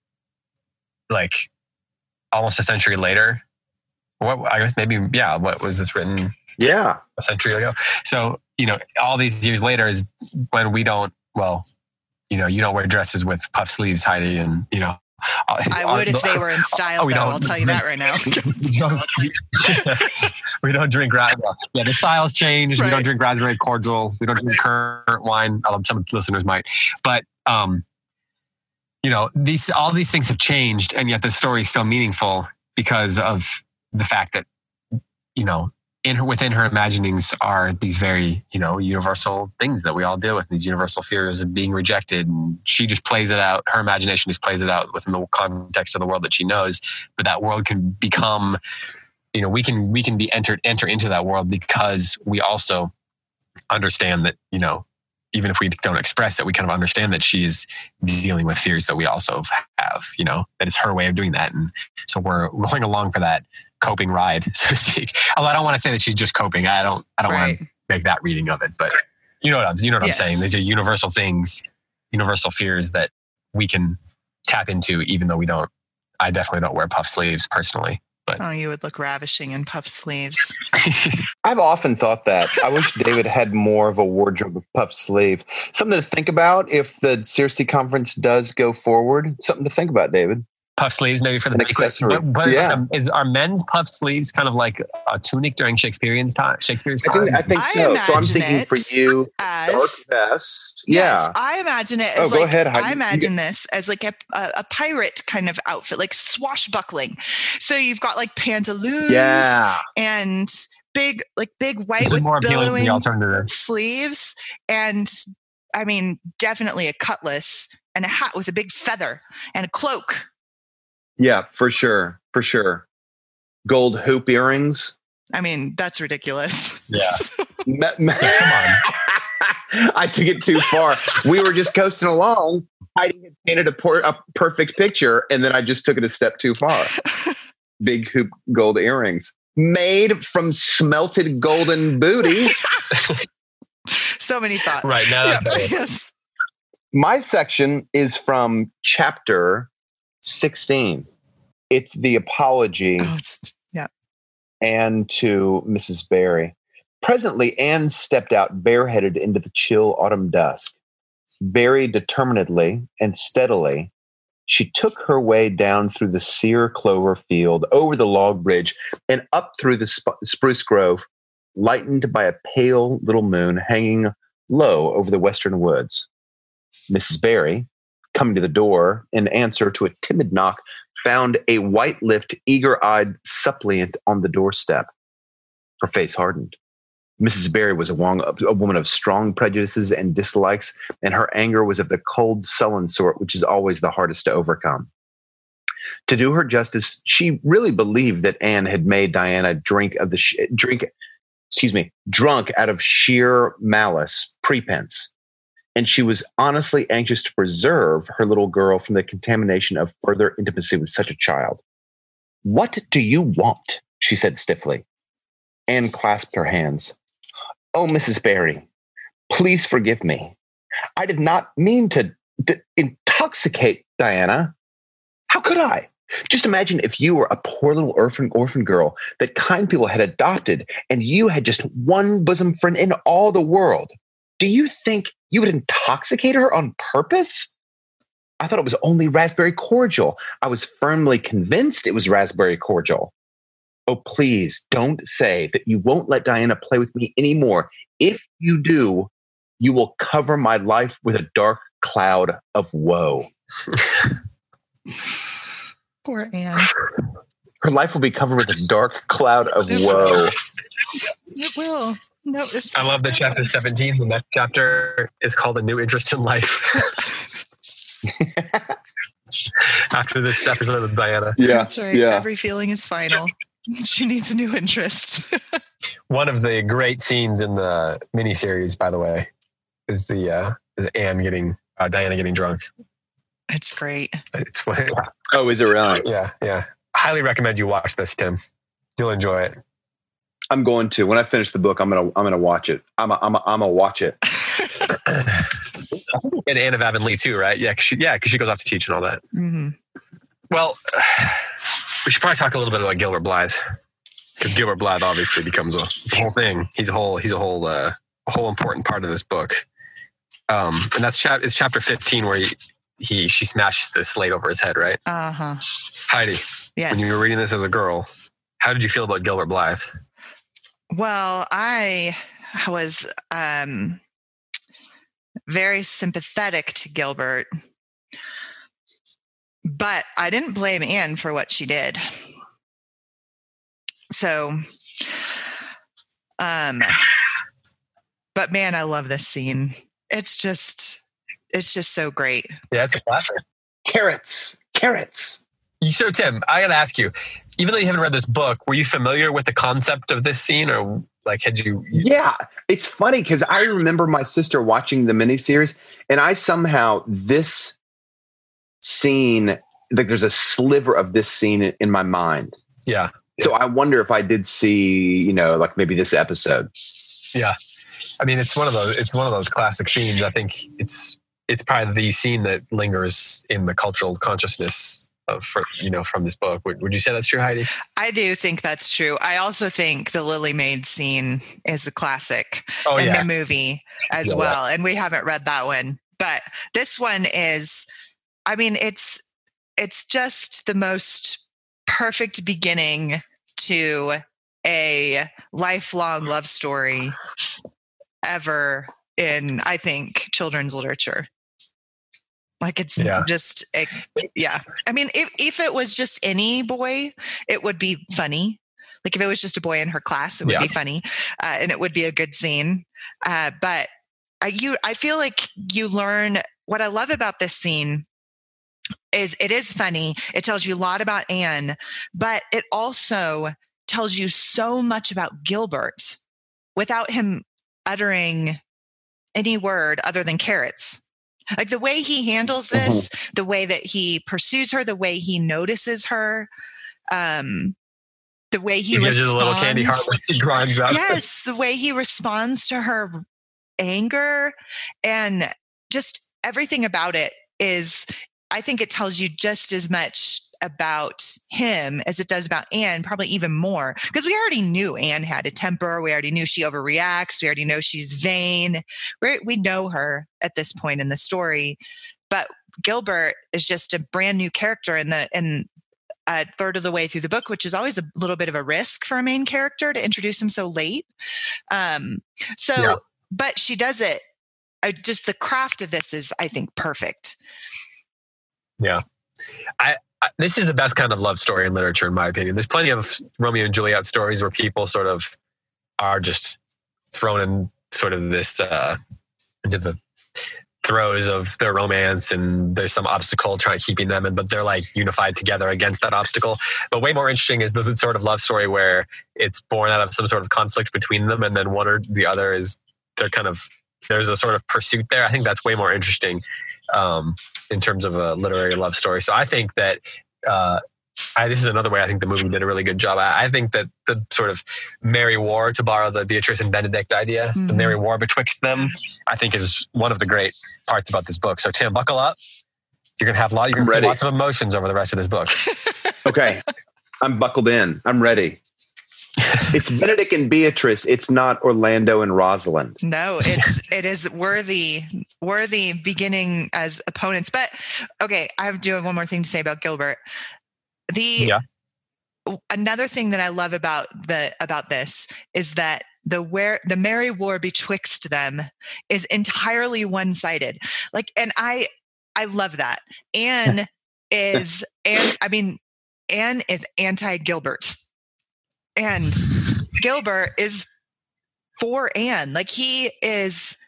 like almost a century later. What I guess maybe, yeah, what was this written? Yeah. A century ago. So, you know, all these years later is when we don't, well, you know, you don't wear dresses with puff sleeves, Heidi, and, you know. I would if they were in style, oh, though. I'll tell you that right now. we, don't, we don't drink raspberry. Yeah, the styles change. Right. We don't drink raspberry cordial. We don't drink currant wine. Some listeners might. But, um, you know, these all these things have changed, and yet the story is still meaningful because of the fact that, you know, in her, within her imaginings are these very, you know, universal things that we all deal with, these universal fears of being rejected. And she just plays it out. Her imagination just plays it out within the context of the world that she knows. But that world can become, you know, we can, we can be entered, enter into that world because we also understand that, you know, even if we don't express it, we kind of understand that she is dealing with fears that we also have, you know, that it's her way of doing that. And so we're going along for that coping ride, so to speak. Although I don't want to say that she's just coping. I don't, I don't right. want to make that reading of it, but you know what I'm, you know what yes. I'm saying? These are universal things, universal fears that we can tap into, even though we don't, I definitely don't wear puff sleeves personally. But. Oh, you would look ravishing in puff sleeves. I've often thought that. I wish David had more of a wardrobe of puff sleeves. Something to think about if the Circe conference does go forward. Something to think about, David. Puff sleeves, maybe for the accessory. But, but yeah. um, is are men's puff sleeves kind of like a tunic during Shakespearean's time? Shakespeare's time. I think, I think so. I so I'm thinking for you, as, dark vest. Yes, yeah, I imagine it. As oh, like, go ahead. How I you, imagine you, this as like a, a a pirate kind of outfit, like swashbuckling. So you've got like pantaloons, yeah, and big like big white with more billowing the alternative sleeves, and I mean definitely a cutlass and a hat with a big feather and a cloak. Yeah, for sure. For sure. Gold hoop earrings. I mean, that's ridiculous. Yeah. me, me, yeah come on. I took it too far. We were just coasting along. I had painted a, por- a perfect picture, and then I just took it a step too far. Big hoop gold earrings. made from smelted golden booty. So many thoughts. Right now. Yeah, yes. My section is from chapter sixteen. It's the apology. Oh, it's, yeah. Anne to Missus Barry. Presently, Anne stepped out bareheaded into the chill autumn dusk. Very determinedly and steadily, she took her way down through the sere clover field, over the log bridge, and up through the sp- spruce grove, lightened by a pale little moon hanging low over the western woods. Missus Barry, coming to the door in answer to a timid knock, found a white-lipped, eager-eyed suppliant on the doorstep. Her face hardened. Missus Barry was a, wong, a woman of strong prejudices and dislikes, and her anger was of the cold, sullen sort, which is always the hardest to overcome. To do her justice, she really believed that Anne had made Diana drink of the sh- drink, excuse me, drunk out of sheer malice, pretense, and she was honestly anxious to preserve her little girl from the contamination of further intimacy with such a child. "What do you want?" she said stiffly. Anne clasped her hands. "Oh, Missus Barry, please forgive me. I did not mean to d- intoxicate Diana. How could I? Just imagine if you were a poor little orphan, orphan girl that kind people had adopted and you had just one bosom friend in all the world. Do you think you would intoxicate her on purpose? I thought it was only raspberry cordial. I was firmly convinced it was raspberry cordial. Oh, please don't say that you won't let Diana play with me anymore. If you do, you will cover my life with a dark cloud of woe." Poor Anne. Her life will be covered with a dark cloud of woe. It will. No, it's I love that chapter seventeen. The next chapter is called A New Interest in Life. After this episode with Diana. Yeah, that's right. yeah. Every feeling is final. She needs a new interest. One of the great scenes in the miniseries, by the way, is the uh, is Anne getting uh, Diana getting drunk. It's great. It's Oh, is it really? yeah, yeah. Highly recommend you watch this, Tim. You'll enjoy it. I'm going to. When I finish the book, I'm gonna I'm gonna watch it. I'm a, I'm a, I'm gonna watch it. And Anne of Avonlea too, right? Yeah, cause she, yeah, because she goes off to teach and all that. Mm-hmm. Well, we should probably talk a little bit about Gilbert Blythe, because Gilbert Blythe obviously becomes a, a whole thing. He's a whole he's a whole uh, a whole important part of this book. Um, and that's chap it's chapter fifteen where he, he she smashes the slate over his head, right? Uh huh. Heidi, Yes. when you were reading this as a girl, how did you feel about Gilbert Blythe? Well, I was um, very sympathetic to Gilbert, but I didn't blame Anne for what she did. So, um, but man, I love this scene. It's just, it's just so great. Yeah, it's a classic. Carrots, carrots. So, Tim, I got to ask you, even though you haven't read this book, were you familiar with the concept of this scene, or like had you? you... Yeah, it's funny because I remember my sister watching the miniseries, and I somehow this scene, like there's a sliver of this scene in, in my mind. Yeah. So I wonder if I did see, you know, like maybe this episode. Yeah, I mean, it's one of those. It's one of those classic scenes. I think it's it's probably the scene that lingers in the cultural consciousness of, for, you know, from this book. Would, would you say that's true, Heidi? I do think that's true. I also think the Lily Maid scene is a classic Oh, in yeah. the movie as Yeah, well. And we haven't read that one, but this one is, I mean, it's, it's just the most perfect beginning to a lifelong love story ever in, I think, children's literature. Like it's Yeah. just, a, yeah. I mean, if, if it was just any boy, it would be funny. Like if it was just a boy in her class, it would Yeah. be funny, uh, and it would be a good scene. Uh, but I, you, I feel like you learn what I love about this scene is it is funny. It tells you a lot about Anne, but it also tells you so much about Gilbert without him uttering any word other than carrots. Like the way he handles this, mm-hmm. the way that he pursues her, the way he notices her. Um, the way he, he gives responds. you a little candy heart when he grinds up. Yes, the way he responds to her anger and just everything about it is, I think it tells you just as much about him as it does about Anne, probably even more, because we already knew Anne had a temper. We already knew she overreacts. We already know she's vain. We're, we know her at this point in the story, but Gilbert is just a brand new character in the in a third of the way through the book, which is always a little bit of a risk for a main character to introduce him so late. Um, so, yeah. But she does it. Uh, just the craft of this is, I think, perfect. Yeah. I, I, this is the best kind of love story in literature, in my opinion. There's plenty of Romeo and Juliet stories where people sort of are just thrown in sort of this, uh, into the throes of their romance, and there's some obstacle trying keeping them in, but they're like unified together against that obstacle. But way more interesting is the, the sort of love story where it's born out of some sort of conflict between them, and then one or the other is, they're kind of, there's a sort of pursuit there. I think that's way more interesting um, in terms of a literary love story. So I think that uh, I, this is another way I think the movie did a really good job. I, I think that the sort of merry war, to borrow the Beatrice and Benedict idea, mm-hmm. the merry war betwixt them, I think is one of the great parts about this book. So Tim, buckle up. You're going to have, lot, you're gonna have lots of emotions over the rest of this book. Okay. I'm buckled in. I'm ready. It's Benedict and Beatrice. It's not Orlando and Rosalind. No, it's it is worthy, worthy beginning as opponents. But okay, I have to have one more thing to say about Gilbert. The yeah. Another thing that I love about the about this is that the where the merry war betwixt them is entirely one-sided. Like, and I I love that. Anne is Anne. I mean, Anne is anti-Gilbert. And Gilbert is for Anne. Like he is,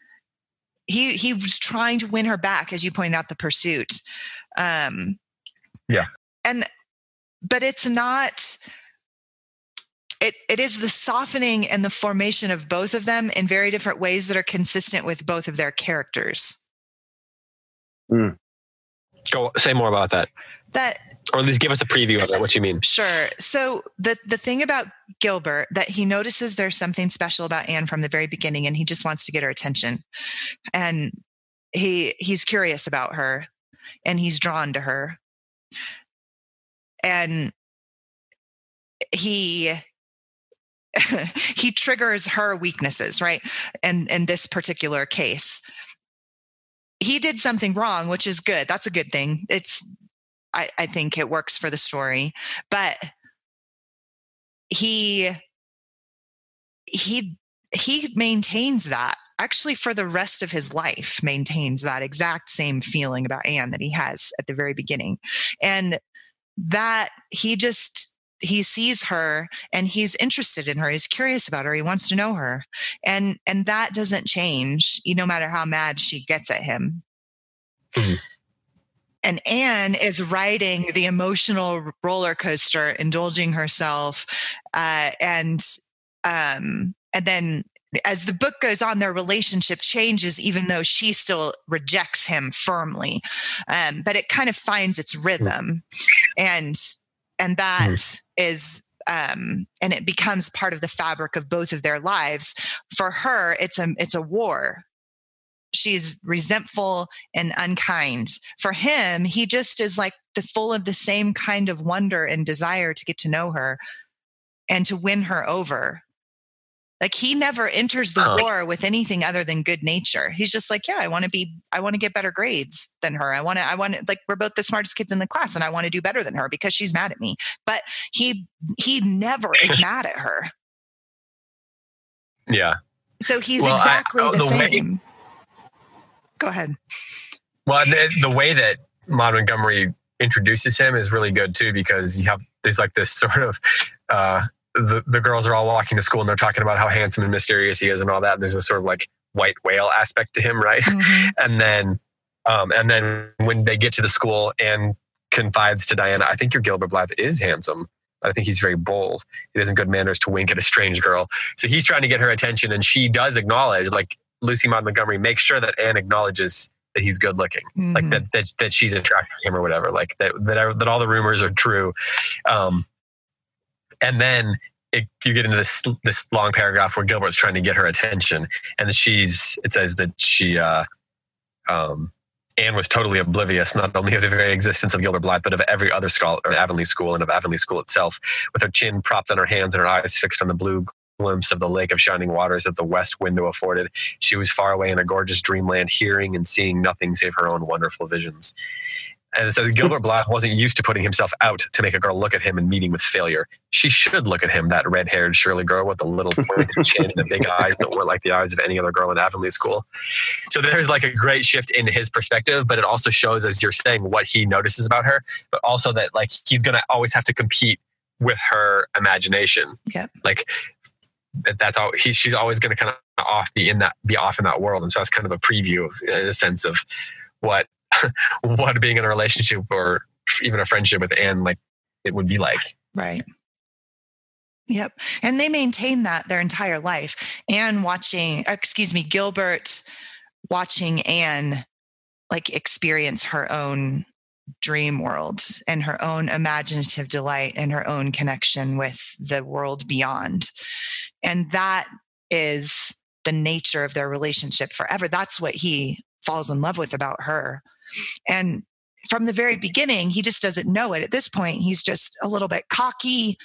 he he was trying to win her back, as you pointed out, the pursuit. Um, yeah. And, but it's not, it it is the softening and the formation of both of them in very different ways that are consistent with both of their characters. Mm. Go say more about that. That, or at least give us a preview of it, what you mean. Sure. So the, the thing about Gilbert, that he notices there's something special about Anne from the very beginning, and he just wants to get her attention. And he he's curious about her, and he's drawn to her. And he he triggers her weaknesses, right? And in this particular case, he did something wrong, which is good. That's a good thing. It's I, I think it works for the story, but he, he, he maintains that actually for the rest of his life, maintains that exact same feeling about Anne that he has at the very beginning. And that he just, he sees her and he's interested in her. He's curious about her. He wants to know her. And, and that doesn't change, you know, no matter how mad she gets at him. Mm-hmm. And Anne is riding the emotional roller coaster, indulging herself. Uh, and, um, and then as the book goes on, their relationship changes, even though she still rejects him firmly. Um, but it kind of finds its rhythm. And, and that mm. is, um, and it becomes part of the fabric of both of their lives. For her, it's a, it's a war. She's resentful and unkind. For him, he just is like the full of the same kind of wonder and desire to get to know her and to win her over. Like he never enters the huh. war with anything other than good nature. He's just like, yeah, I want to be, I want to get better grades than her. I want to, I want to, like, we're both the smartest kids in the class and I want to do better than her because she's mad at me. But he, he never is mad at her. Yeah. So he's well, exactly I, the, the same. Way, Go ahead. Well, the, the way that Maud Montgomery introduces him is really good too, because you have, there's like this sort of, uh, the, the girls are all walking to school and they're talking about how handsome and mysterious he is and all that. And there's this sort of like white whale aspect to him. Right. Mm-hmm. And then, um, and then when they get to the school and confides to Diana, I think your Gilbert Blythe is handsome. I think he's very bold. He has good manners to wink at a strange girl. So he's trying to get her attention, and she does acknowledge, like, Lucy Maud Montgomery makes sure that Anne acknowledges that he's good looking, mm-hmm. like that, that, that she's attracted to him or whatever, like that, that, that all the rumors are true. Um, And then it, you get into this this long paragraph where Gilbert's trying to get her attention, and she's it says that she uh, um, Anne was totally oblivious not only of the very existence of Gilbert Blythe, but of every other scholar or Avonlea School and of Avonlea School itself. With her chin propped on her hands and her eyes fixed on the blue glimpse of the lake of shining waters that the west window afforded, she was far away in a gorgeous dreamland, hearing and seeing nothing save her own wonderful visions. And it says Gilbert Blythe wasn't used to putting himself out to make a girl look at him and meeting with failure. She should look at him, that red-haired Shirley girl with the little pointed chin and the big eyes that were like the eyes of any other girl in Avonlea School. So there's like a great shift in his perspective, but it also shows, as you're saying, what he notices about her, but also that like he's going to always have to compete with her imagination. Yeah. Like that's all he, she's always going to kind of off be in that, be off in that world. And so that's kind of a preview of in a sense of what, what being in a relationship or even a friendship with Anne, like it would be like. Right. Yep. And they maintain that their entire life. Anne watching, excuse me, Gilbert watching Anne like experience her own dream world and her own imaginative delight and her own connection with the world beyond. And that is the nature of their relationship forever. That's what he falls in love with about her. And from the very beginning, he just doesn't know it. At this point, he's just a little bit cocky.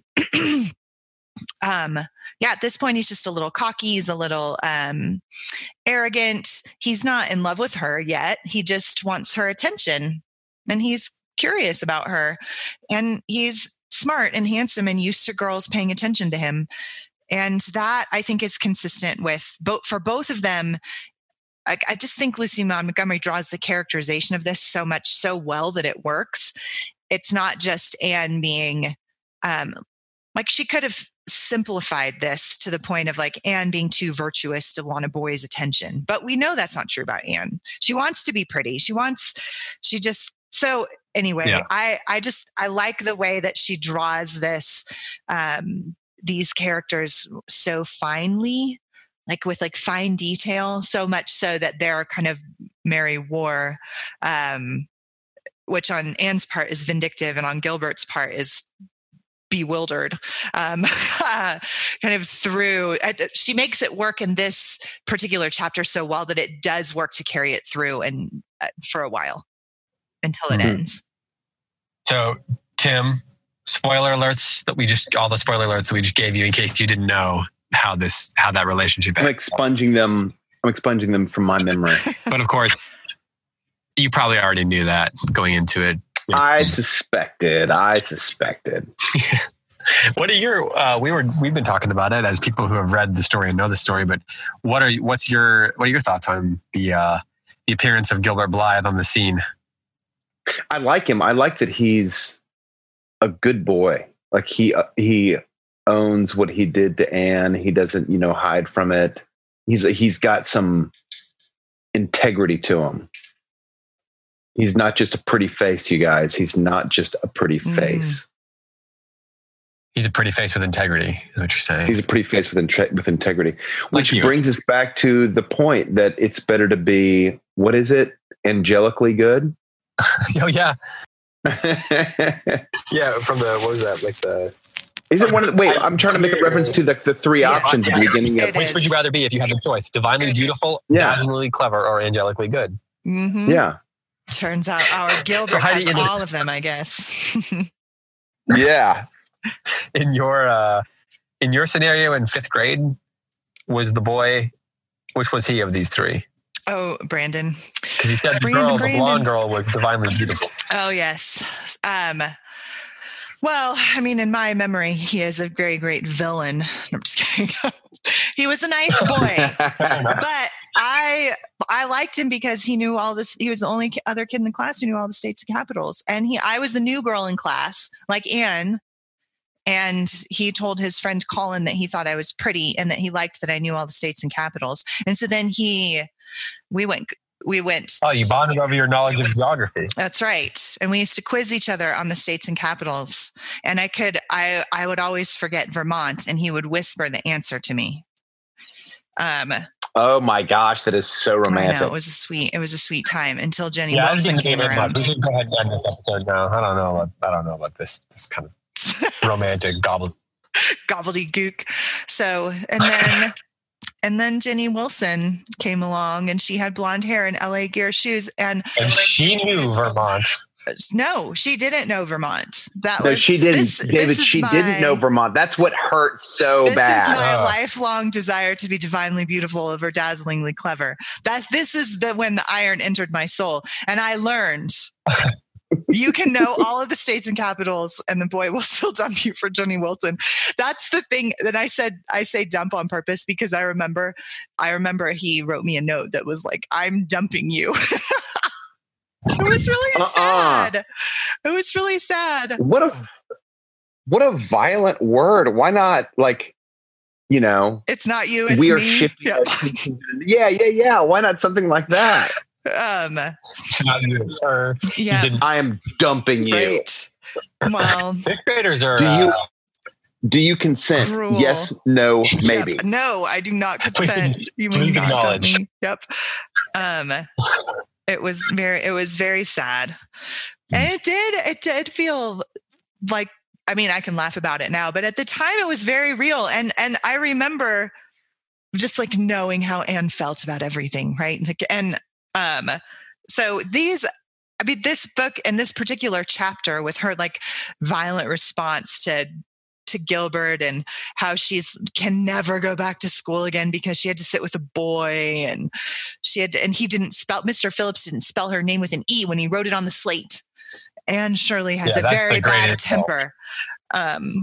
um, yeah, at this point, he's just a little cocky. He's a little um, arrogant. He's not in love with her yet. He just wants her attention. And he's curious about her. And he's smart and handsome and used to girls paying attention to him. And that, I think, is consistent with both for both of them. I, I just think Lucy Montgomery draws the characterization of this so much so well that it works. It's not just Anne being um, like she could have simplified this to the point of like Anne being too virtuous to want a boy's attention. But we know that's not true about Anne. She wants to be pretty. She wants, she just, so anyway, yeah. I, I just, I like the way that she draws this, um, these characters so finely, like with like fine detail, so much so that they're kind of Mary War, um, which on Anne's part is vindictive and on Gilbert's part is bewildered, um, uh, kind of through, uh, she makes it work in this particular chapter so well that it does work to carry it through and uh, for a while until it mm-hmm. ends. So Tim, spoiler alerts that we just, all the spoiler alerts that we just gave you in case you didn't know how this, how that relationship I'm expunging them. I'm expunging them from my memory. But of course, you probably already knew that going into it. I suspected. I suspected. What are your? Uh, we were. We've been talking about it as people who have read the story and know the story. But what are? What's your? What are your thoughts on the uh, the appearance of Gilbert Blythe on the scene? I like him. I like that he's a good boy. Like he uh, he owns what he did to Anne. He doesn't, you know, hide from it. He's he's got some integrity to him. He's not just a pretty face, you guys. He's not just a pretty face. Mm. He's a pretty face with integrity, is what you're saying. He's a pretty face with, in- with integrity. Which like brings us back to the point that it's better to be, what is it? Angelically good? Oh, yeah. Yeah, from the, what was that? Like the... Is it one of the, wait, I'm trying to make a reference to the, the three yeah, options at the beginning of it. Which would you rather be if you had the choice? Divinely beautiful, yeah. dazzlingly clever, or angelically good? Mm-hmm. Yeah. Turns out our Gilbert so has all of them, I guess. Yeah. In your uh, in your scenario in fifth grade, was the boy, which was he of these three? Oh, Brandon. Because you said the Brandon, girl, Brandon. the blonde girl, was divinely beautiful. Oh, yes. Um, well, I mean, in my memory, he is a very great villain. I'm just kidding. He was a nice boy, but I I liked him because he knew all this. He was the only other kid in the class who knew all the states and capitals, and he I was the new girl in class, like Anne. And he told his friend Colin that he thought I was pretty and that he liked that I knew all the states and capitals. And so then he, we went. We went. Oh, you bonded over your knowledge of geography. That's right. And we used to quiz each other on the states and capitals. And I could, I, I would always forget Vermont, and he would whisper the answer to me. Um. Oh my gosh, that is so romantic. I know, it was a sweet, it was a sweet time until Jenny yeah, Wilson came around. We can go ahead and end this episode now. I don't know. What, I don't know about this. This kind of. romantic gobble. gobbledygook. So, and then, and then Jenny Wilson came along, and she had blonde hair and L A Gear shoes. And, and she knew Vermont. No, she didn't know Vermont. That no, was she didn't. this, David, this she my, didn't know Vermont. That's what hurt so this bad. This is my oh. lifelong desire to be divinely beautiful over dazzlingly clever. That this is the when the iron entered my soul, and I learned. You can know all of the states and capitals, and the boy will still dump you for Jenny Wilson. That's the thing that I said. I say dump on purpose because I remember, I remember he wrote me a note that was like, "I'm dumping you." It was really uh-uh. sad. It was really sad. What a what a violent word. Why not, like, you know? It's not you. It's we are me. shifting. Yeah. yeah, yeah, yeah. Why not something like that? Um, It's not you. It's her. yeah. You didn't- I am dumping you. Right. Well, Fifth graders are. Do you- uh, Do you consent? Cruel. Yes, no, maybe. Yep. No, I do not consent. Please- You may please not dump acknowledge. me. Yep. Um, it was very, it was very sad, and it did, it did feel like. I mean, I can laugh about it now, but at the time, it was very real, and and I remember just like knowing how Anne felt about everything, right? Like, and um, so these. I mean, this book and this particular chapter with her like violent response to to Gilbert and how she's can never go back to school again because she had to sit with a boy and she had to, and he didn't spell Mister Phillips didn't spell her name with an E when he wrote it on the slate. Anne Shirley has Yeah, a that's very the bad greatest temper. Um,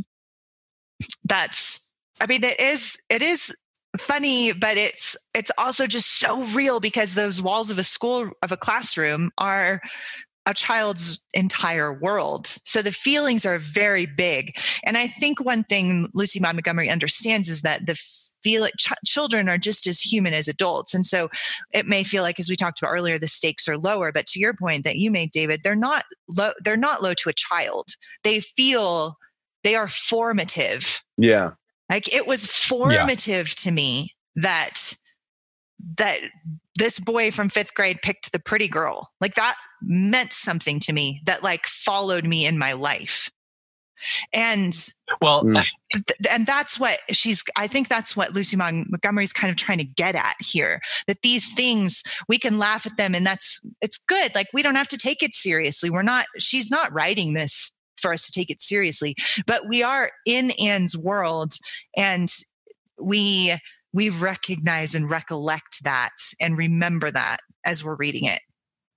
that's I mean, it is it is funny, but it's it's also just so real because those walls of a school of a classroom are a child's entire world. So the feelings are very big. And I think one thing Lucy Maud Montgomery understands is that the feel ch- children are just as human as adults. And so it may feel like, as we talked about earlier, the stakes are lower, but to your point that you made, David, they're not low, they're not low to a child. They feel they are formative. Yeah. Like it was formative yeah. to me that that this boy from fifth grade picked the pretty girl. Like that meant something to me that like followed me in my life. And well, th- and that's what she's, I think that's what Lucy Maud Montgomery's kind of trying to get at here, that these things, we can laugh at them and that's, it's good. Like we don't have to take it seriously. We're not, she's not writing this for us to take it seriously, but we are in Anne's world and we, we recognize and recollect that and remember that as we're reading it.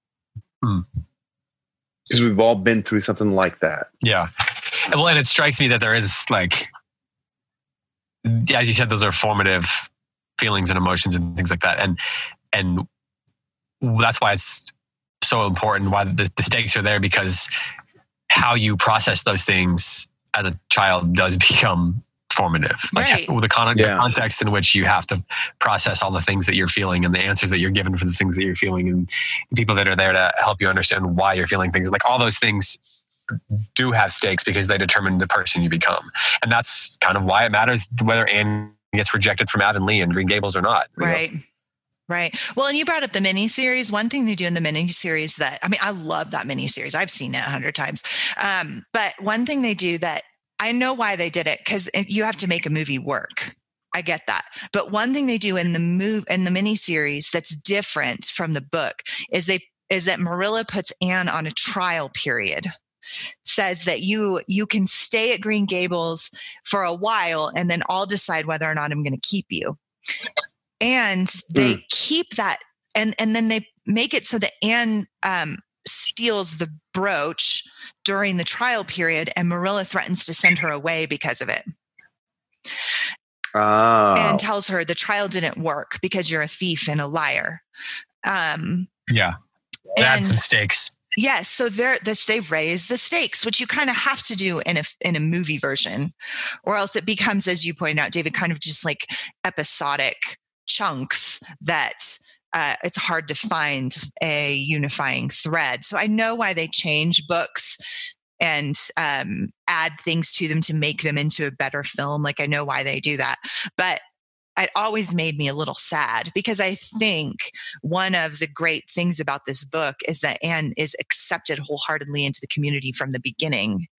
Because we've all been through something like that. Yeah. Well, and it strikes me that there is like, as you said, those are formative feelings and emotions and things like that. And, and that's why it's so important, why the, the stakes are there, because how you process those things as a child does become formative. Like right. the, con- yeah. the context in which you have to process all the things that you're feeling and the answers that you're given for the things that you're feeling and people that are there to help you understand why you're feeling things. Like all those things do have stakes because they determine the person you become. And that's kind of why it matters whether Anne gets rejected from Avonlea and Green Gables or not. Right. Know? Right. Well, and you brought up the miniseries. One thing they do in the miniseries that, I mean, I love that miniseries. I've seen it a hundred times. Um, but one thing they do that I know why they did it, because you have to make a movie work. I get that. But one thing they do in the move in the miniseries that's different from the book is they is that Marilla puts Anne on a trial period. Says that you you can stay at Green Gables for a while and then I'll decide whether or not I'm going to keep you. And they mm. keep that and and then they make it so that Anne um, steals the brooch during the trial period and Marilla threatens to send her away because of it. Oh. And tells her the trial didn't work because you're a thief and a liar. Um, yeah. That's some stakes. Yes, so they're this they raise the stakes, which you kind of have to do in a in a movie version, or else it becomes, as you pointed out, David, kind of just like episodic chunks that uh, it's hard to find a unifying thread. So I know why they change books and um, add things to them to make them into a better film. Like I know why they do that, but it always made me a little sad because I think one of the great things about this book is that Anne is accepted wholeheartedly into the community from the beginning.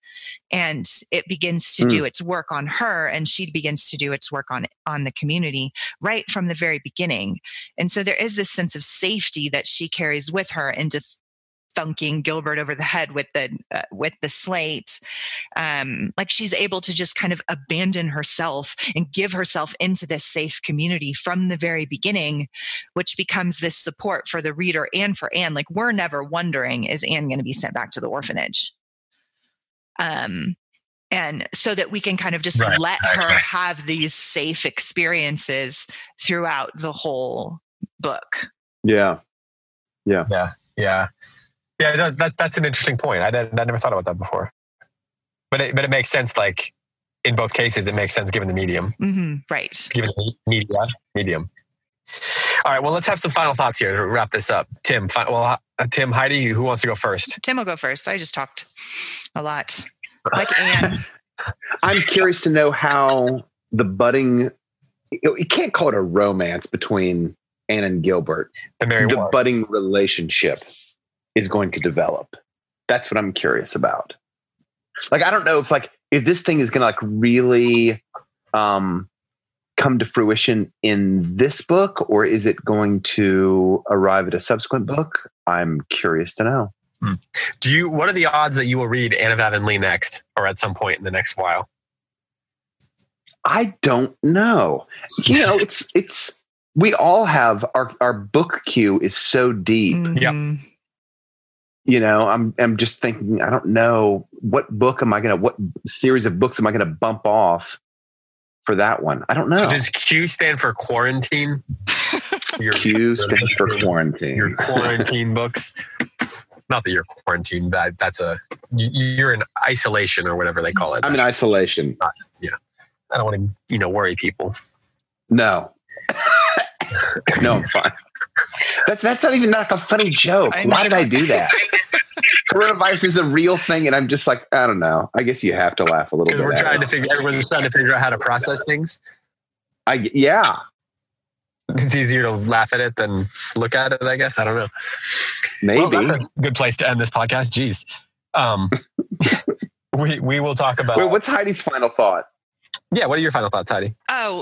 and it begins to mm. do its work on her, and she begins to do its work on on the community right from the very beginning. And so there is this sense of safety that she carries with her into thunking Gilbert over the head with the uh, with the slate. Um, like she's able to just kind of abandon herself and give herself into this safe community from the very beginning, which becomes this support for the reader and for Anne. Like we're never wondering, is Anne going to be sent back to the orphanage? Um, and so that we can kind of just right, let right, her right. have these safe experiences throughout the whole book. Yeah. Yeah. Yeah. Yeah. Yeah, that, that's that's an interesting point. I, didn't, I never thought about that before, but it, but it makes sense. Like in both cases, it makes sense given the medium, mm-hmm, right? Given the media medium. All right. Well, let's have some final thoughts here to wrap this up. Tim, fi- well, uh, Tim, Heidi, who wants to go first? Tim will go first. I just talked a lot, like Anne. I'm curious to know how the budding. You, you can't call it a romance between Anne and Gilbert. The Mary the War. budding relationship is going to develop. That's what I'm curious about. Like, I don't know if like, if this thing is going to like really um, come to fruition in this book, or is it going to arrive at a subsequent book? I'm curious to know. Hmm. Do you, what are the odds that you will read Anne of Avonlea next, or at some point in the next while? I don't know. You know, it's, it's, we all have our, our book queue is so deep. Mm-hmm. Yep. You know, I'm I'm just thinking, I don't know what book am I going to, what series of books am I going to bump off for that one? I don't know. Does Q stand for quarantine? Your Q stands for quarantine. Your quarantine books. Not that you're quarantined. That that's a you're in isolation or whatever they call it. I'm in isolation. Not, yeah, I don't want to you know worry people. No, no, I'm fine. That's that's not even like a funny joke. Why did I do that? Coronavirus is a real thing, and I'm just like, I don't know. I guess you have to laugh a little bit. We're trying to figure. Everyone's trying to figure out how to process things. I yeah. It's easier to laugh at it than look at it, I guess. I don't know. Maybe well, that's a good place to end this podcast. Jeez. Um, we we will talk about. Wait, what's Heidi's final thought? Yeah, what are your final thoughts, Heidi? Oh,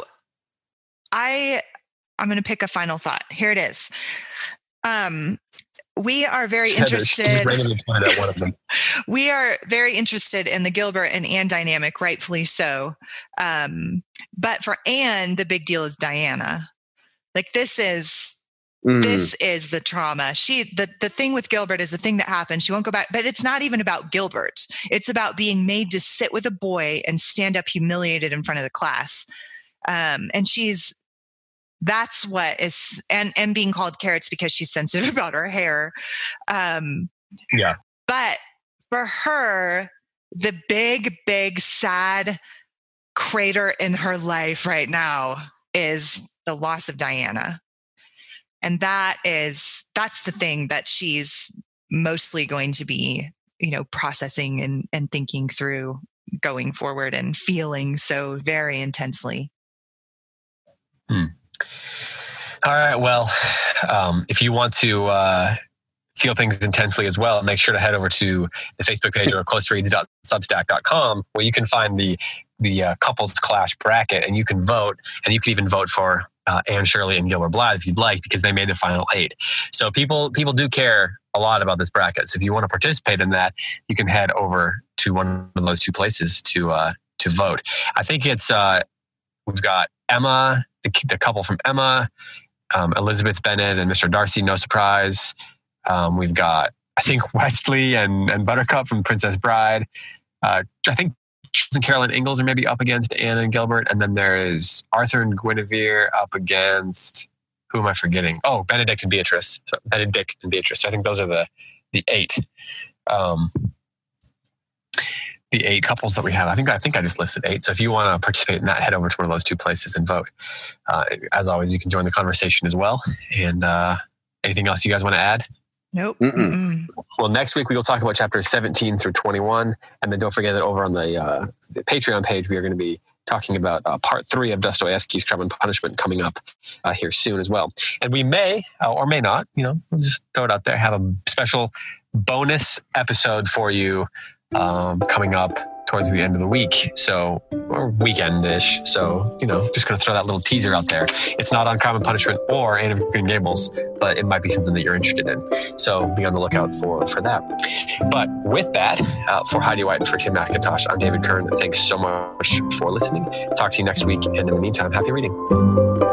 I I'm going to pick a final thought. Here it is. Um, we are very interested. One of them. We are very interested in the Gilbert and Anne dynamic, rightfully so. Um, but for Anne, the big deal is Diana. Like this is mm. this is the trauma. She the the thing with Gilbert is the thing that happened. She won't go back, but it's not even about Gilbert. It's about being made to sit with a boy and stand up humiliated in front of the class. Um, and she's that's what is and and being called carrots because she's sensitive about her hair. Um, yeah. But for her, the big, big, sad crater in her life right now is the loss of Diana. And that is, that's the thing that she's mostly going to be, you know, processing and, and thinking through going forward and feeling so very intensely. Hmm. All right. Well, um, if you want to uh, feel things intensely as well, make sure to head over to the Facebook page or close reads dot substack dot com, where you can find the the uh, couples clash bracket, and you can vote, and you can even vote for uh, Anne Shirley and Gilbert Blythe if you'd like, because they made the final eight. So people people do care a lot about this bracket. So if you want to participate in that, you can head over to one of those two places to uh, to vote. I think it's uh, we've got Emma, the, the couple from Emma, um, Elizabeth Bennet and Mister Darcy, no surprise. Um, we've got, I think, Wesley and, and Buttercup from Princess Bride. Uh, I think Charles and Carolyn Ingalls are maybe up against Anne and Gilbert. And then there is Arthur and Guinevere up against, who am I forgetting? Oh, Benedict and Beatrice. So Benedict and Beatrice. So I think those are the the eight. Um, the eight couples that we have. I think I think I just listed eight. So if you want to participate in that, head over to one of those two places and vote. Uh, as always, you can join the conversation as well. And uh, anything else you guys want to add? Nope. Mm-mm. Well, next week we will talk about chapters seventeen through twenty-one. And then don't forget that over on the, uh, the Patreon page, we are going to be talking about uh, part three of Dostoevsky's Crime and Punishment coming up uh, here soon as well. And we may, uh, or may not, you know, we'll just throw it out there, have a special bonus episode for you um, coming up towards the end of the week. So, or weekend-ish. So, you know, just going to throw that little teaser out there. It's not on Crime and Punishment or Anne of Green Gables, but it might be something that you're interested in. So be on the lookout for, for that. But with that, uh, for Heidi White and for Tim McIntosh, I'm David Kern. Thanks so much for listening. Talk to you next week. And in the meantime, happy reading.